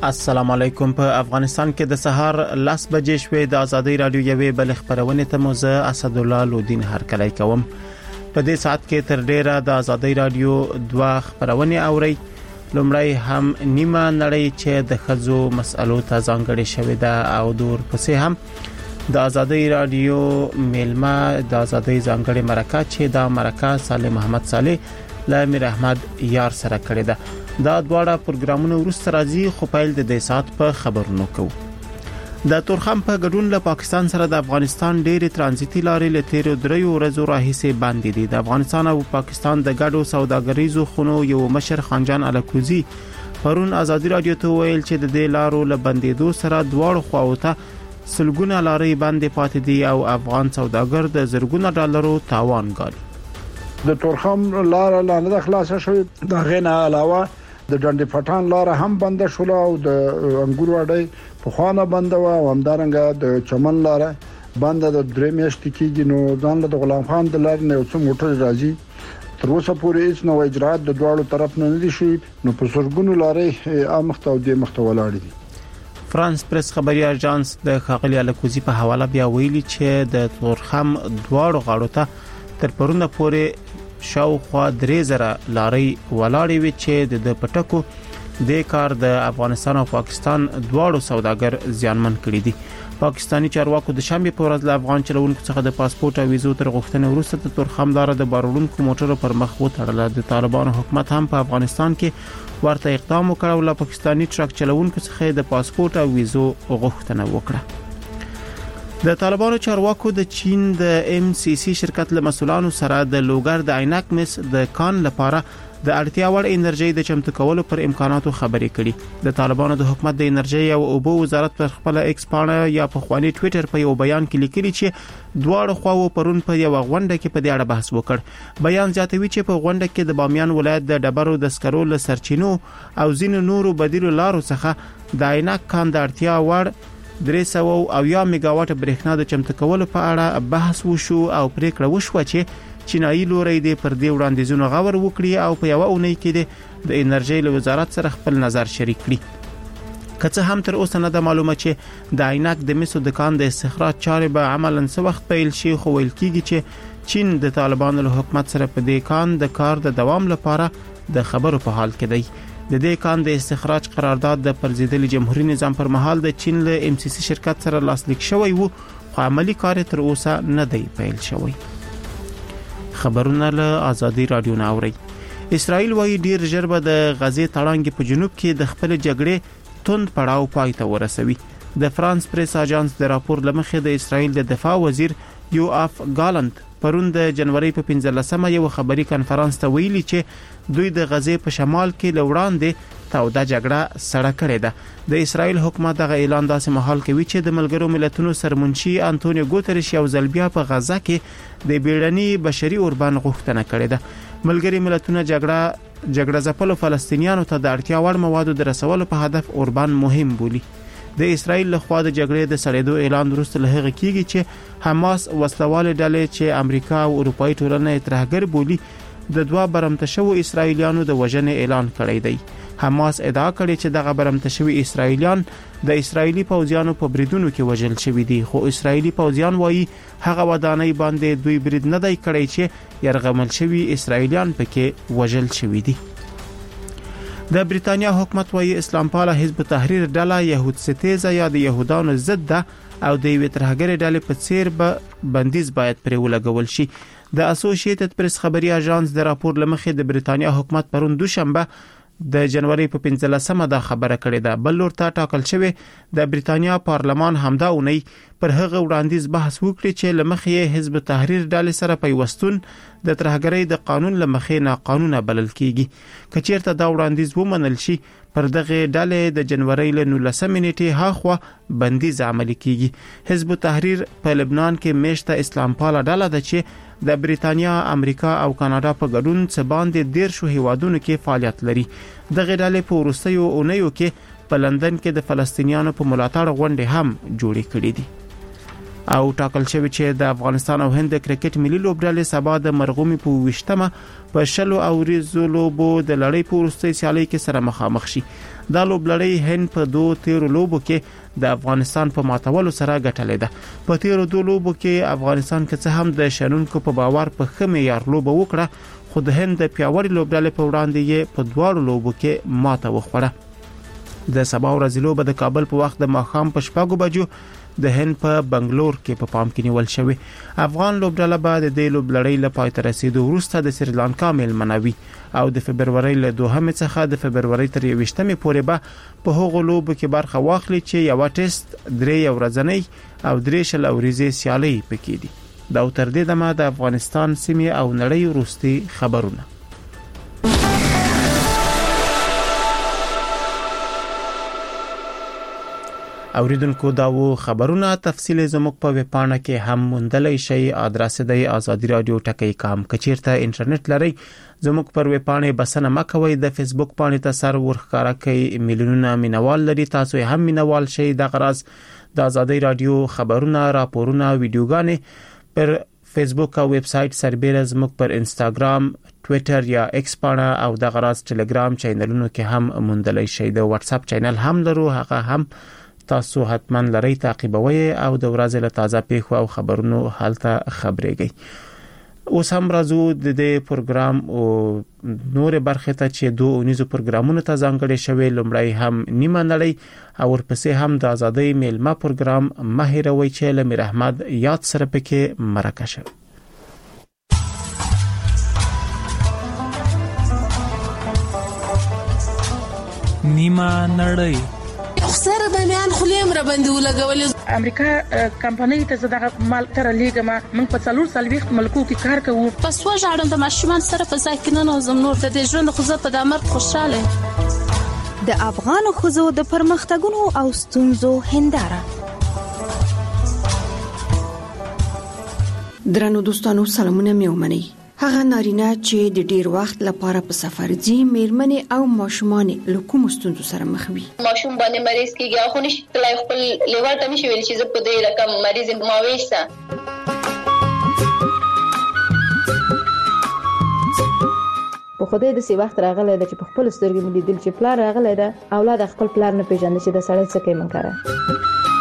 السلام علیکم. په افغانستان کې د سهار 10 بجې شوې د ازادي رادیو یوې بل خبرونه ته موزه اسد الله لودین هرکلی کوم. په دې ساعت کې تر ډیره د ازادي رادیو دوه خبرونه اوري. لومړی هم نیمه نړۍ چې د خزو مسالو ته ځانګړې شوې ده او دور پسې هم د ازادي رادیو میلمه د ازادي ځانګړې مرکه چې د مرکه صالح محمد صالح له میر احمد یار سره کړې ده. دا دواړه پروګرامونه ورسته راځي خو پیل د دې سات په خبرونو کوو. د تورخم په ګډون له پاکستان سره د افغانستان ډېری ترانزیتي لارې له تیرو دریو ورځو راهیسې باندې دي. د افغانستان او پاکستان د ګډو سوداګریزو خونو یو مشر خانجان الکوزی پرون ازادي رادیو ته ویل چې د دې لارو له بندیدو سره دواړو خواو ته سلګونه لارې باندې پاتې دي او افغان سوداګر د زرګونه ډالرو تاوان ګالي. د تورخم لار لاندې خلاصه شوې. د غینه علاوه د ډنډ پټان لار هم بند شول او د انګور وړي په خوانه بند و او همدارنګه د چمن لار بند د درې میاشتې کېږي. نو ځان له غلام خان د لار نه څو موټر راځي تر اوسه پورې هیڅ نو اجرات د دواړو طرف نه دي شوي. نو په سرګونو لارې امخته او د مخته ولاړ دي. فرانس پریس خبري اژانس د خاغلی الکوزی په حواله بیا ویلي چې د تورخم دواړو غاړو ته تر پرونه پورې شاوخوا 3000 لارې ولاړې وي چې د پټکو د کار د افغانستان او پاکستان دواړو سوداګر زیانمن کړي دي. پاکستانی چارواکو د شنبه په ورځ له افغان چلوونکو څخه د پاسپورت او ویزو تر غوښتنې وروسته د تورخم لار د بارولونکو موټرو پر مخ وتړله. د طالبانو حکومت هم په افغانستان کې ورته اقدام وکړ او له پاکستانی ټرک چلوونکو څخه د پاسپورت او ویزو غوښتنه وکړه. د طالبانو چارواکو د چین د MCC شرکت له مسولانو سره د لوګر د عینک مس د کان لپاره د اړتیا وړ انرژي د چمتو کولو پر امکاناتو خبرې کړي. د طالبانو د حکومت د انرژي او اوبو وزارت پر خپل ایکس پاڼه یا په خواني ټوئیټر په یو بیان کې لیکلي چې دواړو خواو پرون په یو غونډه کې په دې اړه بحث وکړ. بیان زیاتوي چې په غونډه کې د بامیان ولایت د ډبرو د سکرو له سرچینو او ځینو نورو بدیلو لارو څخه د عینک کان د اړتیا وړ 300 میگاواټ برېښنا د چمتو کولو په اړه بحث وشو او پریکړه وشوه چې چینایي لوري د پر دې وړاندیزونو غور وکړي او په یو اونۍ کې د انرژي له وزارت سره خپل نظر شریک کړي. که څه هم تر اوسه نه د معلومه چې د عینک د مسو دکان د استخراج چارې به عملاً څه وخت پیل شي، خو ویل کیږي چې چین د طالبانو له حکومت سره په دې کان د کار د دوام لپاره د خبرو په حال کې دی. د دې کان د استخراج قرارداد د پرزیدلي جمهوریت نظام پر مهال د چین له MCC شرکت سره لاسلیک شوی وو، خو عملی کار تر اوسه نه دی پیل شوی. خبرونه له ازادي رادیو نه اوري. اسرائیل وايي ډیر ژر به د غزې تړانګې په جنوب کې د خپل جګړې توند پړاو پای ته ورسوي. د فرانس پریس اژانس د راپور لمخې د اسرائیل د دفاع وزیر یوآف ګالنت پرون د جنوري په 15مه یو خبري کانفرنس ته ویلي چې دوی د غزې په شمال کې لوړاندې توده جګړه سره کړې ده. د اسرائیل حکومت دغه اعلان داسې مهال کوي چې د ملګرو ملتونو سرمنشي انټونیو ګوتریش یو ځل بیا په غزه کې د بیړني بشري اوربان غوښتنه کړې ده. ملګري ملتونه جګړه ځپلو فلسطینیانو ته د اړتیا وړ موادو د رسولو په هدف اوربان مهم بولي. د اسرائیل لخوا د جګړې د سړېدو اعلان وروسته له هغه کېږي چې حماس وسلواله ډلې چې امریکا او اروپאי ټولنه ترهګر بولي د دوه برمته شوو اسرائیلیانو د وژنې اعلان کړی دی. حماس ادعا کړې چې دغه برمته شوي اسرائیلیان د اسرائیلي پوځیانو په بریدونو کې وژل شوي دي، خو اسرائیلي پوځیان وایي هغه ودانۍ باندې دوی برید نه دی کړی چې يرغمل شوي اسرائیلیان پکې وژل شوي دي. د بریتانیا حکومت وايي اسلام پاله حزب تحریر ډله يهود ستیزه یا د يهودانو ضد ده او د یوې ترهګرې ډلې په څیر به بندیز باید پرې ولګول شي. د اسوسییټډ پریس خبري اژانس د راپور لمخې د بریتانیا حکومت پرون دوشنبه د جنوري په 15مه دا خبره کړې ده. بل لور ته ټاکل شوی د بریتانیا پارلمان همدا اونۍ پر هغه وړاندیز بحث وکړي چې لمخې حزب تحریر ډلې سره پیوستون د ترهګرۍ د قانون لمخې ناقانونه بلل کیږي. کچیرته دا وړاندیز ومنل شي پر دغه ډلې د جنوري له 19 نیټې هاخوا بندیز عملي کیږي. حزب تحریر په لبنان کې میشته اسلام پاله ډله ده چې د بریتانیا، امریکا او کاناډا په ګډون څه باندې 13 هیوادونو کې فعالیت لري. دغه ډلې په وروستیو اونیو کې په لندن کې د فلسطینیانو په ملاتړ غونډې هم جوړې کړې دي. او ټاکل شوی چې د افغانستان او هند کرکټ ملي لوبډلې سبا د مرغومي په 20مه په شلو او ریزو لوبو د لړۍ په وروستۍ سیالي کې سره مخامخ شي. دا لوبډلې هند په 2 تیرو لوبو کې د افغانستان په ماتولو سره ګټلې ده. په تیرو 2 لوبو کې افغانستان که څه هم د شنونکو په باور په خمه یار لوبه وکړه، خو د هند د پیاوړي لوبډلې په وړاندې یې په 2 لوبو کې ماته وخوړه. د سبا ورځې لوبه د کابل په وخت د ماښام په 6 بجو د هند په بنگلور کې په پام کې نیول شوی. افغان لوبډله به د دې لوبلړۍ له پای ته رسیدو وروسته د سریلانکا میلمنوي او د فبرवरी له 2 څخه د فبرवरी تر 21 پورې به په هغو لوبو کې برخه واخلي چې یو ټیسټ 3 ورځنۍ او 3 شل ورځې سیالي پکې دي. دا تر دې دمه د افغانستان سیمې او نړۍ وروستي خبرونه. اوریدونکو دا و خبرونه تفصیل زموږ په ویب پاڼه کې هم موندلای شئ. ادرس دی آزادی رادیو ټکی کام. کچیرته انټرنیټ لري زموږ پر ویب پاڼه بسنه مکوئ. د فیسبوک پاڼې ته سر ورخاره کوي. میلیونونه مینوال لري. تاسو هم مینوال شئ. د غرض د آزادی رادیو خبرونه، راپورونه، ویډیوګانې پر فیسبوک او ویب سټ سربېره زموږ پر انستګرام، ټوئیټر یا ایکس پاڼه او د غرض ټلګرام چینلونو کې هم موندلای شئ. د واتس اپ چینل هم لرو، هغه هم تاسو حتما لري تعقیبوي او د ورځې له تازه پیښو او خبرونو حالته خبرېږئ. اوس هم راځو د دې پروګرام او نور برخه ته چې 2 اونیزو پروګرامونو ته ځانګړي شوی. لومړی هم نیمه نړۍ او ورپسې هم د آزادۍ میلمه پروګرام مهیروي چې لمیر احمد یاد سره پکې مرکه شوی. نیمه نړۍ سره باندې خلیم را باندې ولګول. امریکا کمپنۍ ته زداغه مال تر لیګه من په 440 ملکو کې کار کوم. پس وژاړم د ماشومان سره په ځای کې نه نوزم نور د ژوند خو زه په دامر خوشاله. د افغان خوځو د پرمختګونو او ستونزو هنداره. درنو دوستانو سلامونه مې ومنئ. هغه نارینه چې د ډیر وخت لپاره په سفر ځي، میرمنې او ماشومان له کوم ستونزو سره مخ وي. ماشوم باندې مریض کیږي، خو نشي تلای خپل لیوال ته نشي ویل چې زه په دې رقم مریض یم ماويسه. په خدای د سی وخت راغلی د چې په خپل سترګې مې لیدل چې پلار راغلی ده، اولاد خپل پلار نه پیژاند چې د سړی څه کوي منکره.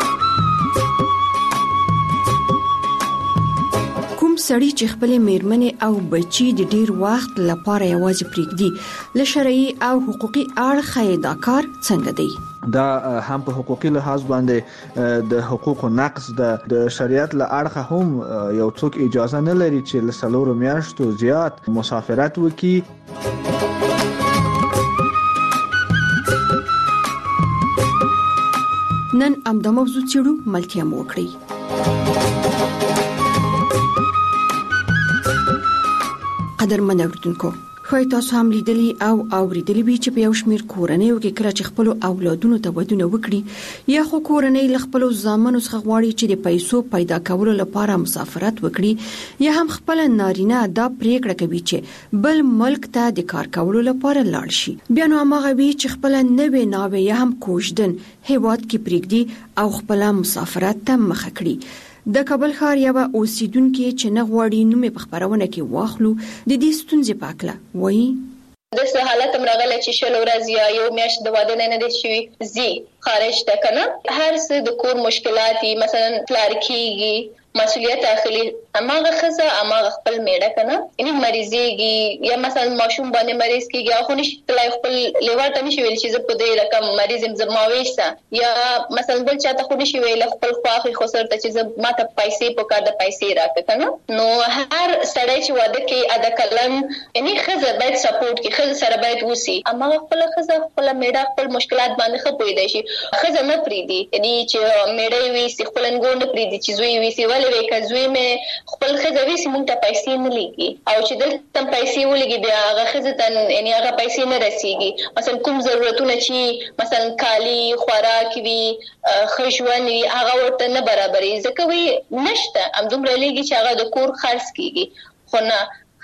سړی چې خپل میرمنې او بچي د ډیر وخت لپاره یوازې پریږدي، له شرعي او حقوقي اړخه دا کار څنګه دی؟ دا هم په حقوقي لحاظ باندې د حقوقو نقض د شریعت له اړخه هم یو څوک اجازه نه لري چې له 4 میاشتو زیات مسافرت وکړي. نن امدا موضوع چیرو ملتیا مو وکړي. قدرمن اوریدونکو، خو تاسو هم لیدلی او اوریدلی وی چې په یو شمیر کورنیو کې کله چې خپل اولادونو ته ودونه وکړي یا خو کورنۍ له خپل ځامنو څخه غواړي چې د پیسو پیدا کولو لپاره مسافرت وکړي، یا هم خپل نارینه دا پریکړه کوي چې بل ملک ته د کار کولو لپاره لاړ شي. بیا نو هغه وی چې خپل نوې ناوې یا هم کوژدن هیواد کې پریږدي او خپل مسافرت ته مخ کړي. د کابل ښار یو اوسیدونکو چې نه غواړي نوم په خبرونه کې واخلو د دې ستونزې په اړه وایي. د څه حالت مرغله چې شل ورځې یا یو میاشت د واده نه دي شوی زی خارج ته کنه هر څه د کور مشکلات مثلا پلار کیږي مسؤلیت اخلي اماغه خزه اماغه خپل میړه کنه یعنی مریضيږي یا مثلا ماشوم باندې مریض کیږي خو نشي تلای خپل لیوال ته نشي ویل چې زه په دې رقم مریض یم زماويسه یا مثلا بل چاته خو نشي ویل خپل خواخي خو سره ته چې زه ماته پیسې په کار د پیسې راکې کنه نو هر سړی چې واده کوي ادا کلن یعنی خزه باید سپورټ کوي خزه سره باید وسی اماغه خپل خزه خپل میړه خپل مشکلات باندې خپوي دی شي خزه نه پریدي یعنی چې میړه وی سي خپلنګو نه پریدي چې زوی وی سي وی کزوی مې خپل خزوی سي مونږ ته پیسې نه لګي او چې دلته پیسې ولګي بیا هغه خزتن یعنی هغه پیسې نه رسیږي مثلا کوم ضرورتونه چې مثلا کالی خوراک وی خښون وی هغه ورته نه برابرې ځکه وی نشته هم دومره لګي چې هغه د کور خرڅ کیږي خو نه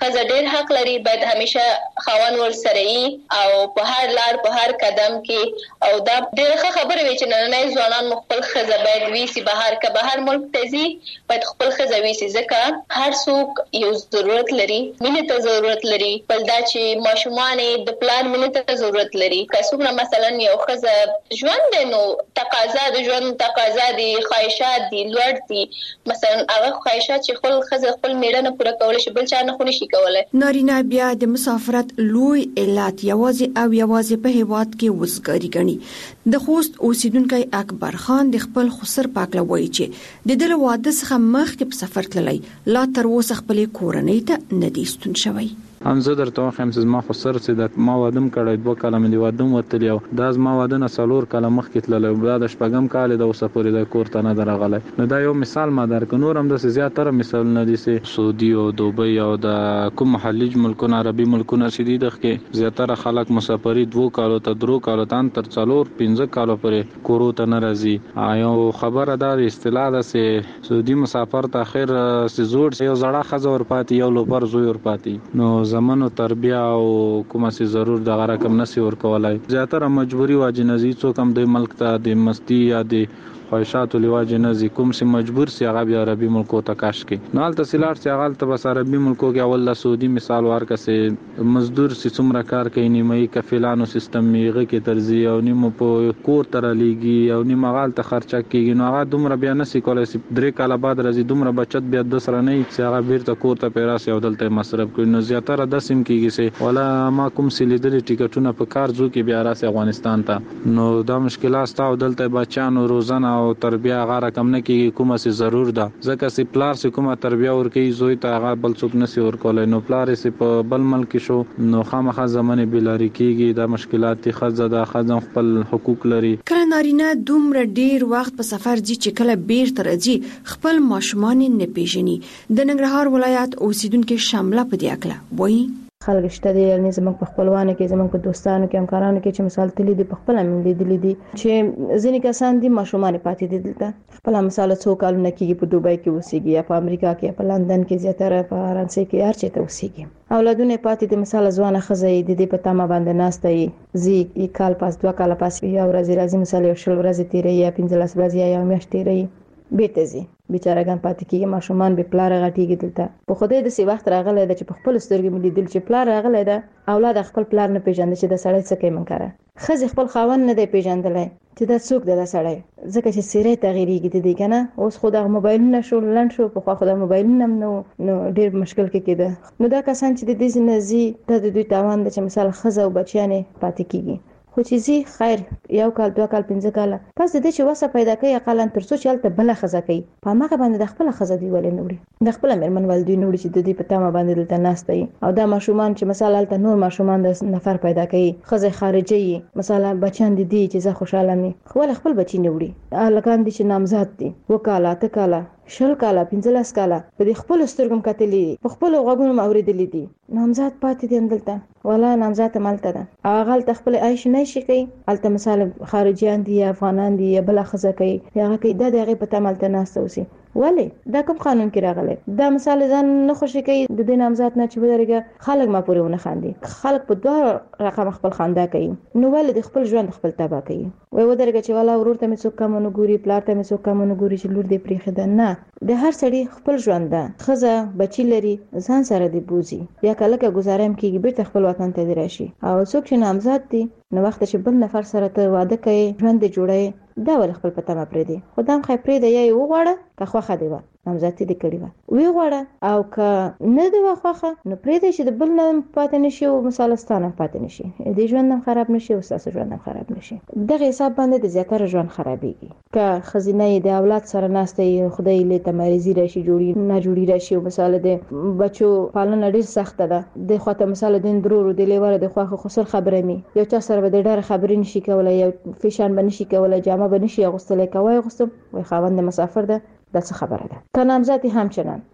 خزه ډېر حق لري، باید همیشه خاوند ورسره وي او په هر لار په هر قدم کې. او دا ډېره خبره وي چې نننۍ ځوانان خپل خزه باید ویسي بهر که بهر ملک ته ځي باید خپل خزه ویسي، ځکه هر څوک یو ضرورت لري، مینې ته ضرورت لري. بل دا چې ماشومان د پلان مینې ته ضرورت لري. که څوک نه مثلا یو خزه ژوند دی نو تقاضا د ژوند تقاضا دي، خواهشات دي لوړ دي، مثلا هغه خواهشات چې خپل خزه خپل میړه نه پوره کولای شي بل چا نه خو نشي کولای. نارینه بیا د مسافرت لوی علت یوازې په هیواد کې وزګاری غني. د خوست اوسیدونکو اکبر خان د خپل خسر پاکله وایي چې د دل واده څخه مخکې په سفر تللی لا تر اوسه خپل کورنۍ ته نه دی ستون شوی. هم زه درته وایم چې ما خو سر چې د ما وادم کړی 2 کاله مې د وادم وتلی او دا زما واده نه 4 کاله مخکې تللی، دا د شپږم کال د اوسه پورې د کور ته نه درغلی. نو دا یو مثال ما درک، نور هم داسې زیاتره مثالونه دي چې سعودي او دوبۍ او د کوم خلیج ملکونه عربي ملکونه چې دي دغه زیاتره خلک مسافري 2 کالو ته 3 کالو ته تر 4-5 کالو پورې کورو ته نه راځي. یو خبره دا اصطلاح ده چې سعودي مسافر ته اخر چې زوړ یو زړه خزه ور پاتې یو لوبر زوی ور پاتې، نو زمونو تربیه او کومه سي ضرور د غرقم نسی ور کولای. زیاتره مجبوری واجب نزي څوک هم د ملک ته د مستی یا د خواهشات لواجه نزي کوم سي مجبور سي هغه بیا عربي ملکو ته کاش کې نال تحصیلات سي هغه ته بس عربي ملکو کې اول د سعودي مثال ورکسه مزدور سي څومره کار کوي نیمه کفیلانو سیستم میغه کې ترزی او نیمه په کور تر لګي او نیمه غال ته خرچه کیږي، نو هغه دومره بیا نسی کولای سي 3 کال بعد راځي دومره بچت بیا د سره نه سي هغه بیرته کور ته پیراسي او دلته مصرف کوي. نو زیاتره د سیم کیږي سي ولا ما کوم سي لیدل ټیکټونه په کار ځو کې بیا راسي افغانستان ته، نو دا مشکلات تاو دلته بچانو روزانه او تربیه هغه رقم نه کیږي کومه سي ضرور ده، ځکه سي پلار سي کومه تربیه ورکي زوی ته هغه بل څوک نسی ورکولای، نو پلار سي په بل ملک شو نو خامخا زمانه بلاری کیږي. دا مشکلات خزه د خزم خپل حقوق لري. کله نارینه دومره ډیر وخت په سفر ځي چې کله بیرته راځي خپل ماشومان نه پیژني. د ننګرهار ولایت اوسیدونکو شامله په دې اکله وایي خلک شته دي یعنی زموږ په خپلوانو کې زموږ په دوستانو کې همکارانو کې چې مثال تللی دي په خپل هم لیدلي دي چې ځینې کسان دي ماشومان پاتې دي دلته خپل مثال څو کالونه کې په دوبۍ کې اوسېږي یا په امریکا کې په لندن کې زیاتره په فرانسې کې هر چېرته اوسېږي، اولادونه پاتې دي مثال ځوانه ښځه د دې په تمه باندې ناسته یې زی یو کال پاس 2 کال پاس یا ورځ راځي مثال یو شل ورځې تیرې یا 15 ورځې یا میاشت تیرې بیرته ځي بیچارهګان پاتې کیږي، ماشومان به پلار غټیږي دلته. په خوده د سی وخت راغلی د چې په خپل سترګې مې لیدل چې پلار راغلی ده اولاد خپل پلار نه پیژاند چې د سړی څه کوي منکره خزي خپل خاوند نه دی پیژندلای چې دا څوک دی دا سړی، ځکه چې سیره تغییرېږي د کنه اوس خو د موبایلونو شو لند شو په خو د موبایلونو نو ډیر مشکل کې کېده. نو دا کسان چې د دې نزي د دوی تاوان د چې مثال خزه او بچیانه پاتې کیږي خو چې زی خیر یو کال 2 کال 15 کال پس د دې چې وسه پیدا کوي اقلا تر څو چلته بل خزه کوي په ماغه باندې د خپل خزه دی ولې نوړي د خپل مرمن والدی نوړي چې د دې په تامه باندې دلته ناشته او دا ماشومان چې مثلا الته نور ماشومان د نفر پیدا کوي خزه خارجي مثلا بچان دي چې زه خوشاله مي خپل بچی نوړي لکان دي چې نامزاد دي وکاله تکاله 10 کاله 15 کاله په خپل سترګم کتلې په خپل غوګونو اوریدلې دي نامزاد پاتې دي دلته ولا نامزاد مالته ده اغل تخپل عيش نه شي کوي الته مثال خارجيان دي افغانان دي بل خزه کوي هغه کې د دغه په تملته ناستو سي ولی دا کوم قانون کې راغلی دا مثال ځان نه خوشي کوي د دې نامزاد نه چې ودرګه خلک ما پورې ونه خاندي خلک په دوه رقم خپل خندا کوي نو ول د خپل ژوند خپل تبا کوي وای ودرګه چې والا ورور ته مې څوک کم نه ګوري پلار ته مې څوک کم نه ګوري چې لور دې پریخه ده نه د هر سړي خپل ژوند ده خزه بچی لري ځان سره دی بوزي یا کله کې گزارم کیږي بیرته خپل وطن ته دی راشي او څوک چې نامزاد دي نو وخت چې بل نفر سره ته واده کوي ژوند جوړي دا ول خپل پته ما پرې دي خدام خې پرې دی یو وغواړه که خوخه دی نامزادي دې کړی و وی غواړه او که نه دی واخه نو پرې دی چې د بل نه پاتې نشي او مثالستانه پاتې نشي دې ژوند هم خراب نشي او ساس ژوند هم خراب نشي دغه حساب باندې د زیاتره ژوند خرابېږي که خزینه د اولاد سره ناشته خدای له تمریزي راشي جوړي نه جوړي راشي او مثال د بچو پالنه ډیر سخت ده د خواته مثال د درورو د لیوره د خوخه خسر خبره می یو چا سره به ډېر خبرې نشي کولای یو فیشن بنشي کولای جامه بنشي غوستل کوي غوستم وي خاوند مسافر ده دا څه خبره ده که نامزادي همچنان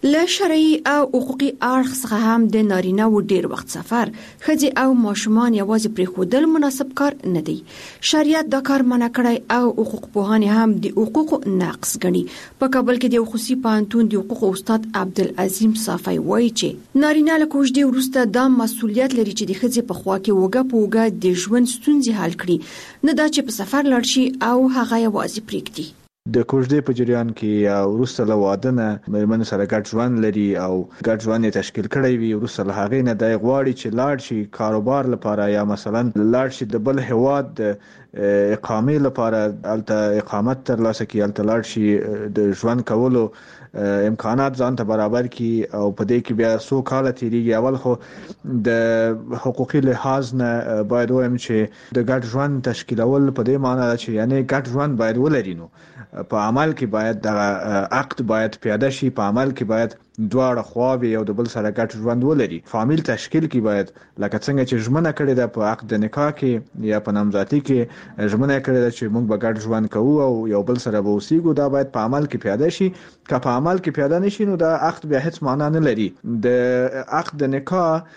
له شرعي او حقوقي اړخ څخه هم د نارینه و ډیر وخت سفر خځې او ماشومان یوازې پرې خودل مناسب کار نه دی. شریعت دا کار منع کړی او حقوق پوهان هم د حقوقو نقض ګڼي. په کابل کې د خصوصي پوهنتون د حقوقو استاد عبدالعظیم صافی وایي چې نارینه له کوژدې وروسته دا مسؤلیت لري چې د خځې په خوا کې وګه په وګه د ژوند ستونزې حل کړي، نه دا چې په سفر لاړ شي او هغه یوازې پرېږدي. د کوژدې په جریان کې وروسته له واده نه مېرمن سره ګډ ژوند لري او ګډ ژوند یې تشکیل کړی وي. وروسته له هغې نه د غواړي چې لاړ شي کاروبار لپاره یا مثلا لاړ شي د بل هیواد د اقامې لپاره، الته اقامت ترلاسه کړي، الته لاړ شي د ژوند کولو امکانات ځان ته برابر کی او په دې کې بیا څو کال تیریږي. اول خو د حقوقي لحاظ نه باید وایم چې د ګډ ژوند تشکیلول په دې معنی ده چې یعنی ګډ ژوند باید ولري، نو په عمل کې باید د عقد باید پیاده شي، په عمل کې باید دواړه خواوې یو د بل سره ګډ ژوند ولري. فامیل تشکیل کې باید لکه څنګه چې ژمنه کړې ده په عقد د نکاح کې یا په نامزادۍ کې ژمنه کړې ده چې موږ به ګډ ژوند کوو او یو بل سره به اوسېږو، دا باید په عمل کې پیاده شي. که په عمل کې پیاده نشي نو دا عقد بیا هیڅ معنا نه لري. د عقد د نکاح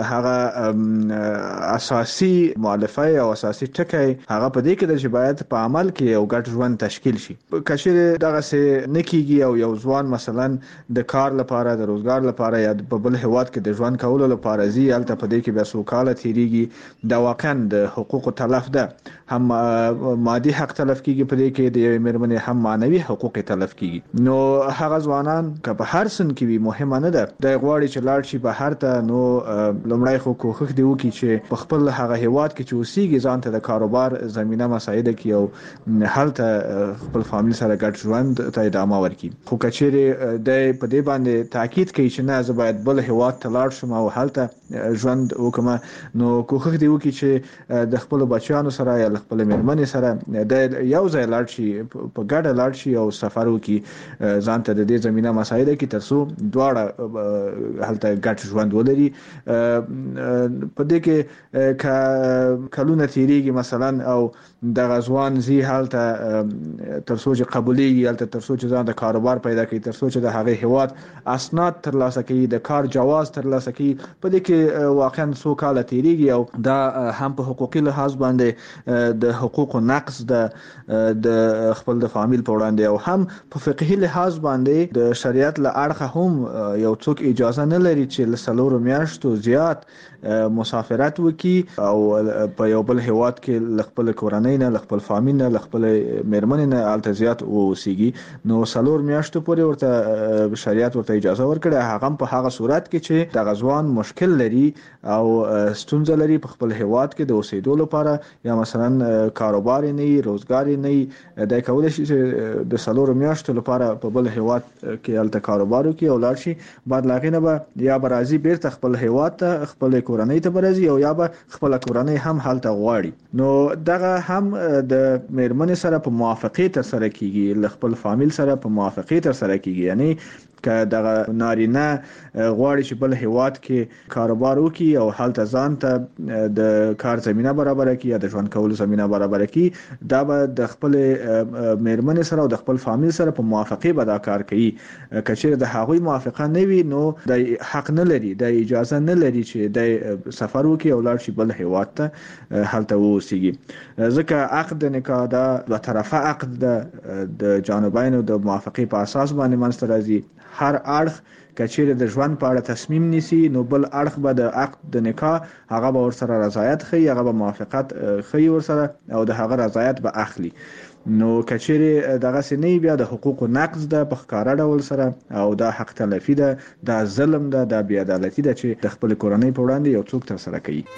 هغه اساسي مؤلفه او اساسي ټکی هغه په دې کې د چې باید په عمل کې یو ګډ ژوند تشکیل شي. کچېره دغه څه نکېږي او یو ځوان مثلا د کار لپاره د روزګار لپاره یا په بل هیواد کې د ژوند کولو لپاره زی الته په دې کې بیا څو کال تیریږي، دا واقعا د حقوقو تلف ده. هم مادي حق تلف کیږي په دې کې د مېرمنې، هم معنوي حقوق تلف کیږي. نو هغه ځوانان که په هر سن کې وي مهمه نه ده د غواړي چې لاړ شي بهر ته، نو لومړی خو کوښښ دی وکړي چې په خپل هغه هیواد کې چې اوسېږي ځان ته د کاروبار زمینه مساعده کړي او هلته خپل فامیل سره ګډ ژوند ته ادامه ورکړي. خو کچېرې د په دې باندې تاکید کوي چې نه زه باید بل هیواد ته لاړ شم او هلته ژوند وکم، نو کوښښ دی وکړي چې د خپل بچیانو سره یا خپل مېرمنې سره د یو ځای لاړ شي، په ګډه لاړ شي او سفر وکړي ځان ته د دې زمینه مساعده کړي ترڅو دواړه هلته ګډ ژوند ولري. په دې کې کلونه تیریږي مثلا او د غزوان زی هلته ترڅو چې قبولېږي، هلته ترڅو چې ځان د کاروبار پیدا کوي، ترڅو چې د هغې هیواد اسناد ترلاسه کوي، د کار جواز ترلاسه کوي، په دې کې واقعا څو کاله تیریږي او دا هم په حقوقي لحاظ باندې د حقوقو نقض د خپل د فامیل په وړاندې او هم په فقهي لحاظ باندې د شریعت له اړخه هم یو څوک اجازه نه لري چې له 4 میاشتو زیات مسافرت وکي او په یو بل هیواد کې خپل کورنۍ نه، خپل فامیل نه، خپل مېرمنې نه الته زیات اوسېږي. نو 4 میاشتو پورې ورته شریعت ورته اجازه ورکړه، هغه په هغه صورت کې چې د غزوان مشکل لري او ستونزه لري په خپل هیواد کې د اوسېدو لپاره، یا مثلا کاروبار نه وي، روزګار نه وي، دا کولای شي چې د 4 میاشتو لپاره په بل هیواد کې الته کاروبار وکړي او لاړ شي. بعد لاغې نه به یا به راځي بیرته خپل هیواد ته، خپل کورنۍ ته برازي او یا به خپل کورنۍ هم حالت غواړي. نو دغه هم د مېرمنې سره په موافقه تر سره کیږي، خپل فامیل سره په موافقه تر سره کیږي. یعنی که دغه نارینه غواړي چې بل هیواد کې کاروبار وکړي او حالت ځان ته د کار زمينه برابر کړي یا د ژوند کولو زمينه برابر کړي، دا به د خپل مېرمنې سره او د خپل فامیل سره په موافقه به دا کار کوي. کچېره د هغوی موافقه نه وي نو د حق نه لري، د اجازه نه لري چې د سفر وکړي او لاړ شي بل هیواد ته هلته اوسېږي. ځکه عقد نکاح دا دوه طرفه عقد ده، د جانبینو د موافقه په اساس باندې منځته راځي. هر اړخ کچېره د ژوند په اړه تصمیم نیسي نو بل اړخ به د عقد د نکاح هغه به ورسره رضایت ښیي، هغه به موافقت ښیي ورسره او د هغه رضایت به اخلي. نو کچېره دغه سنې بیا د حقوقو نقض ده په ښکاره ډول سره او دا حق تلفي ده، دا ظلم ده، دا بې عدالتي ده چې د خپل کورنۍ په وړاندې یو څوک تر سره کوي.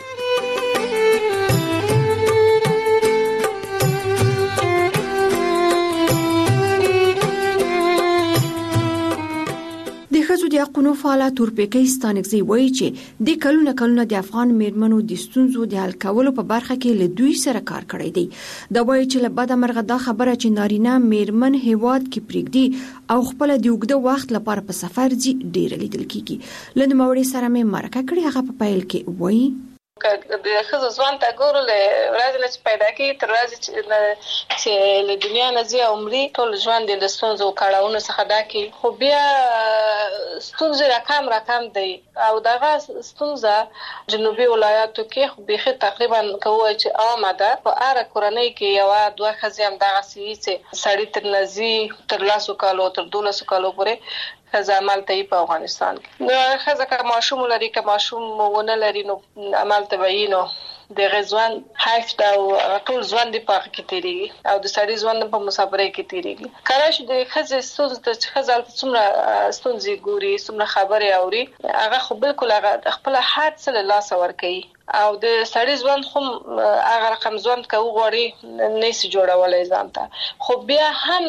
د حقوقو فعال تورپیکۍ ستانکزی وایي چې د کلونه د افغان میرمنو د ستونزو د حل کولو په برخه کې له دوی سره کار کړی دی. دا وایي چې له بده مرغه دا خبره چې نارینه میرمن هیواد کې پرېږدي او خپل د اوږده وخت لپاره په سفر ځي ډېر لیدل کیږي. له نوموړي سره مې مرکه کړې، هغه په پیل کې وایي د ښځو ځوان ته ګورو له ورځې نه چې پیدا کېږي تر ورځې چې له دنیا نه ځي او مري، ټول ژوند یې د ستونزو او کړاوونو څخه ډک وي. خو بیا ستونزې راکم دی او دغه ستونزه جنوبي ولایاتو کې به تقریبا کوي چې عامه ده په اړه کورنۍ کې یو دوه خزي هم دغه چې سړی تر نزي تر 10 کالو تر 12 کالو پورې خزه عمل ته په افغانستان کې خزه که ماشوم لري که ماشوم ونه لري نو عمل ته وینو د غزوان حیف دا ټول ځوان دی په کې تیریږي او د سړي ځوان په مسافرۍ کې تیریږي کله چې د خزه ستونزه چې خزه څومره ستونزې ګوري څومره خبرې اوري هغه خو بالکل هغه خپل حد سره لاس ور کوي او د سړي ځوان خو هغه رقم ځوان کوي غوړي نيسي جوړولای ځانته خو بیا هم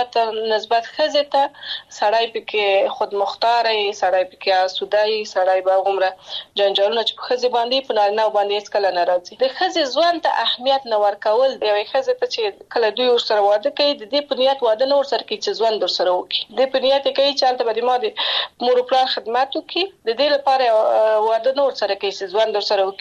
نسبت خزه ته سړی پکې خود مختاري سړی پکې اسودای سړی به عمره جنجالونه چې خزه باندې په نارینه باندې هیڅ کله نه راځي د خزه ځوان ته اهمیت نه ورکول دی خزه ته چې کله دوی ور سره واده کوي د دې په نیت واده نه ور سره کوي چې ځوان در سره وکړي د په نیت کوي چې البته باندې ما د مور پلان خدمت وکړي د دې لپاره واده نه ور سره کوي چې ځوان در سره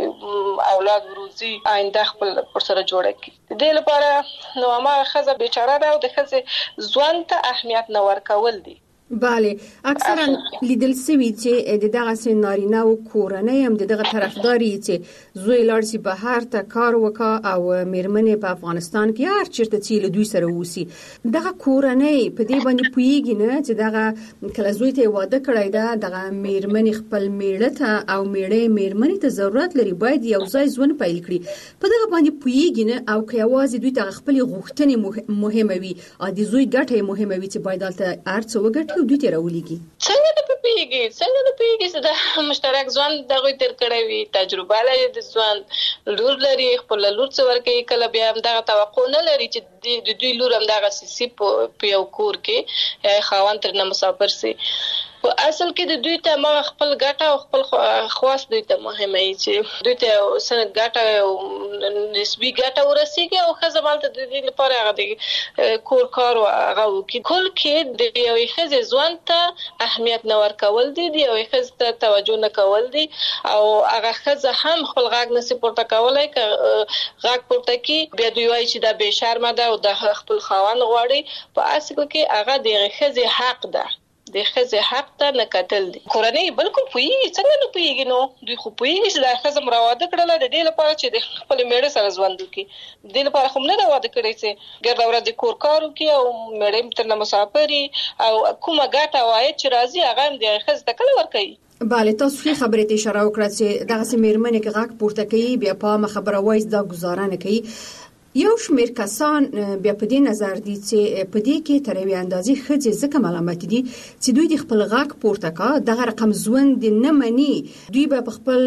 کې اولاد وروزي آینده خپل پر سره جوړه کی د دې لپاره نو ما خزه بیچاره ده او د خزه ځوان ته اهمیت نه ورکول دي بله اکثرا لیدل سوي چې دغه سينارينا او کورنۍ هم دغه طرفداري چې زوی لارسي بهر ته کار وکا او میرمنې په افغانستان کې هر چیرته چې له دوی سره وسی دغه کورنۍ په دې باندې پويږي نه چې دغه کله زوی ته واده کړی دا دغه میرمنې خپل میړه ته او میرمنې ته ضرورت لري باید یو ځای ژوند پیل کړي په دغه باندې پويږي نه او که یوازې دوی ته خپل غوښتنې مهمه وي او د زوی ګټه مهمه وي چې باید دلته ارڅ وګټي دوی ته راولېږي څنګه د پیږي چې د مشترک ځوان دغه تر کړی وي تجربه لري د ځوان لور لري خپل لور څور کې کله بیا هم دغه توقع نه لري چې د دوی لور هم دغه سیسي په یو کور کې خاوند تر نه مسافر سي په اصل کې د دوی ته ما خپل ګټه او خپل خواص دوی ته مهمه وي چې دوی ته سن ګټه او نسبی ګټه ورسیږي او خزمال ته د دې لپاره هغه د کور کار او هغه کې کل کې د یو خزه ځوان ته اهمیت نه ورکول دي او خزه ته توجه نه کول دي او هغه خزه هم خپل غاګ نسی پورته کولای ک غاګ پورته کې بیا دوی وایي چې دا به شرم ده او د خپل خاوند غواړي په اصل کې هغه د خزه حق ده د خزه حق ته نه کتل دي کورنۍ بالکل پوي څنګه نه پويږي نو دوی خو پوي چې د خزه مراوده کړل د دې لپاره چې د خپل میړه سره ژوند وکړي د دې لپاره هم نه دا واده کړی چې ګرځا ورځ د کور کار وکړي او میړه تر نه مسافري او کومه ګټه وایي چې راځي هغه د خزه ته کله ور کوي بله تاسو خې خبرې ته اشاره وکړه چې دغه میرمنې کې غاک پورته کوي بیا په خبره وایي دا گزاره نه کوي یو شمیر کسان بیا په دې نظر دي چې په دې کې تر یوې اندازې خځې ځکه ملامت دي چې دوی د خپل غاک پورته کا دغه رقم ژوند نه مني دوی به خپل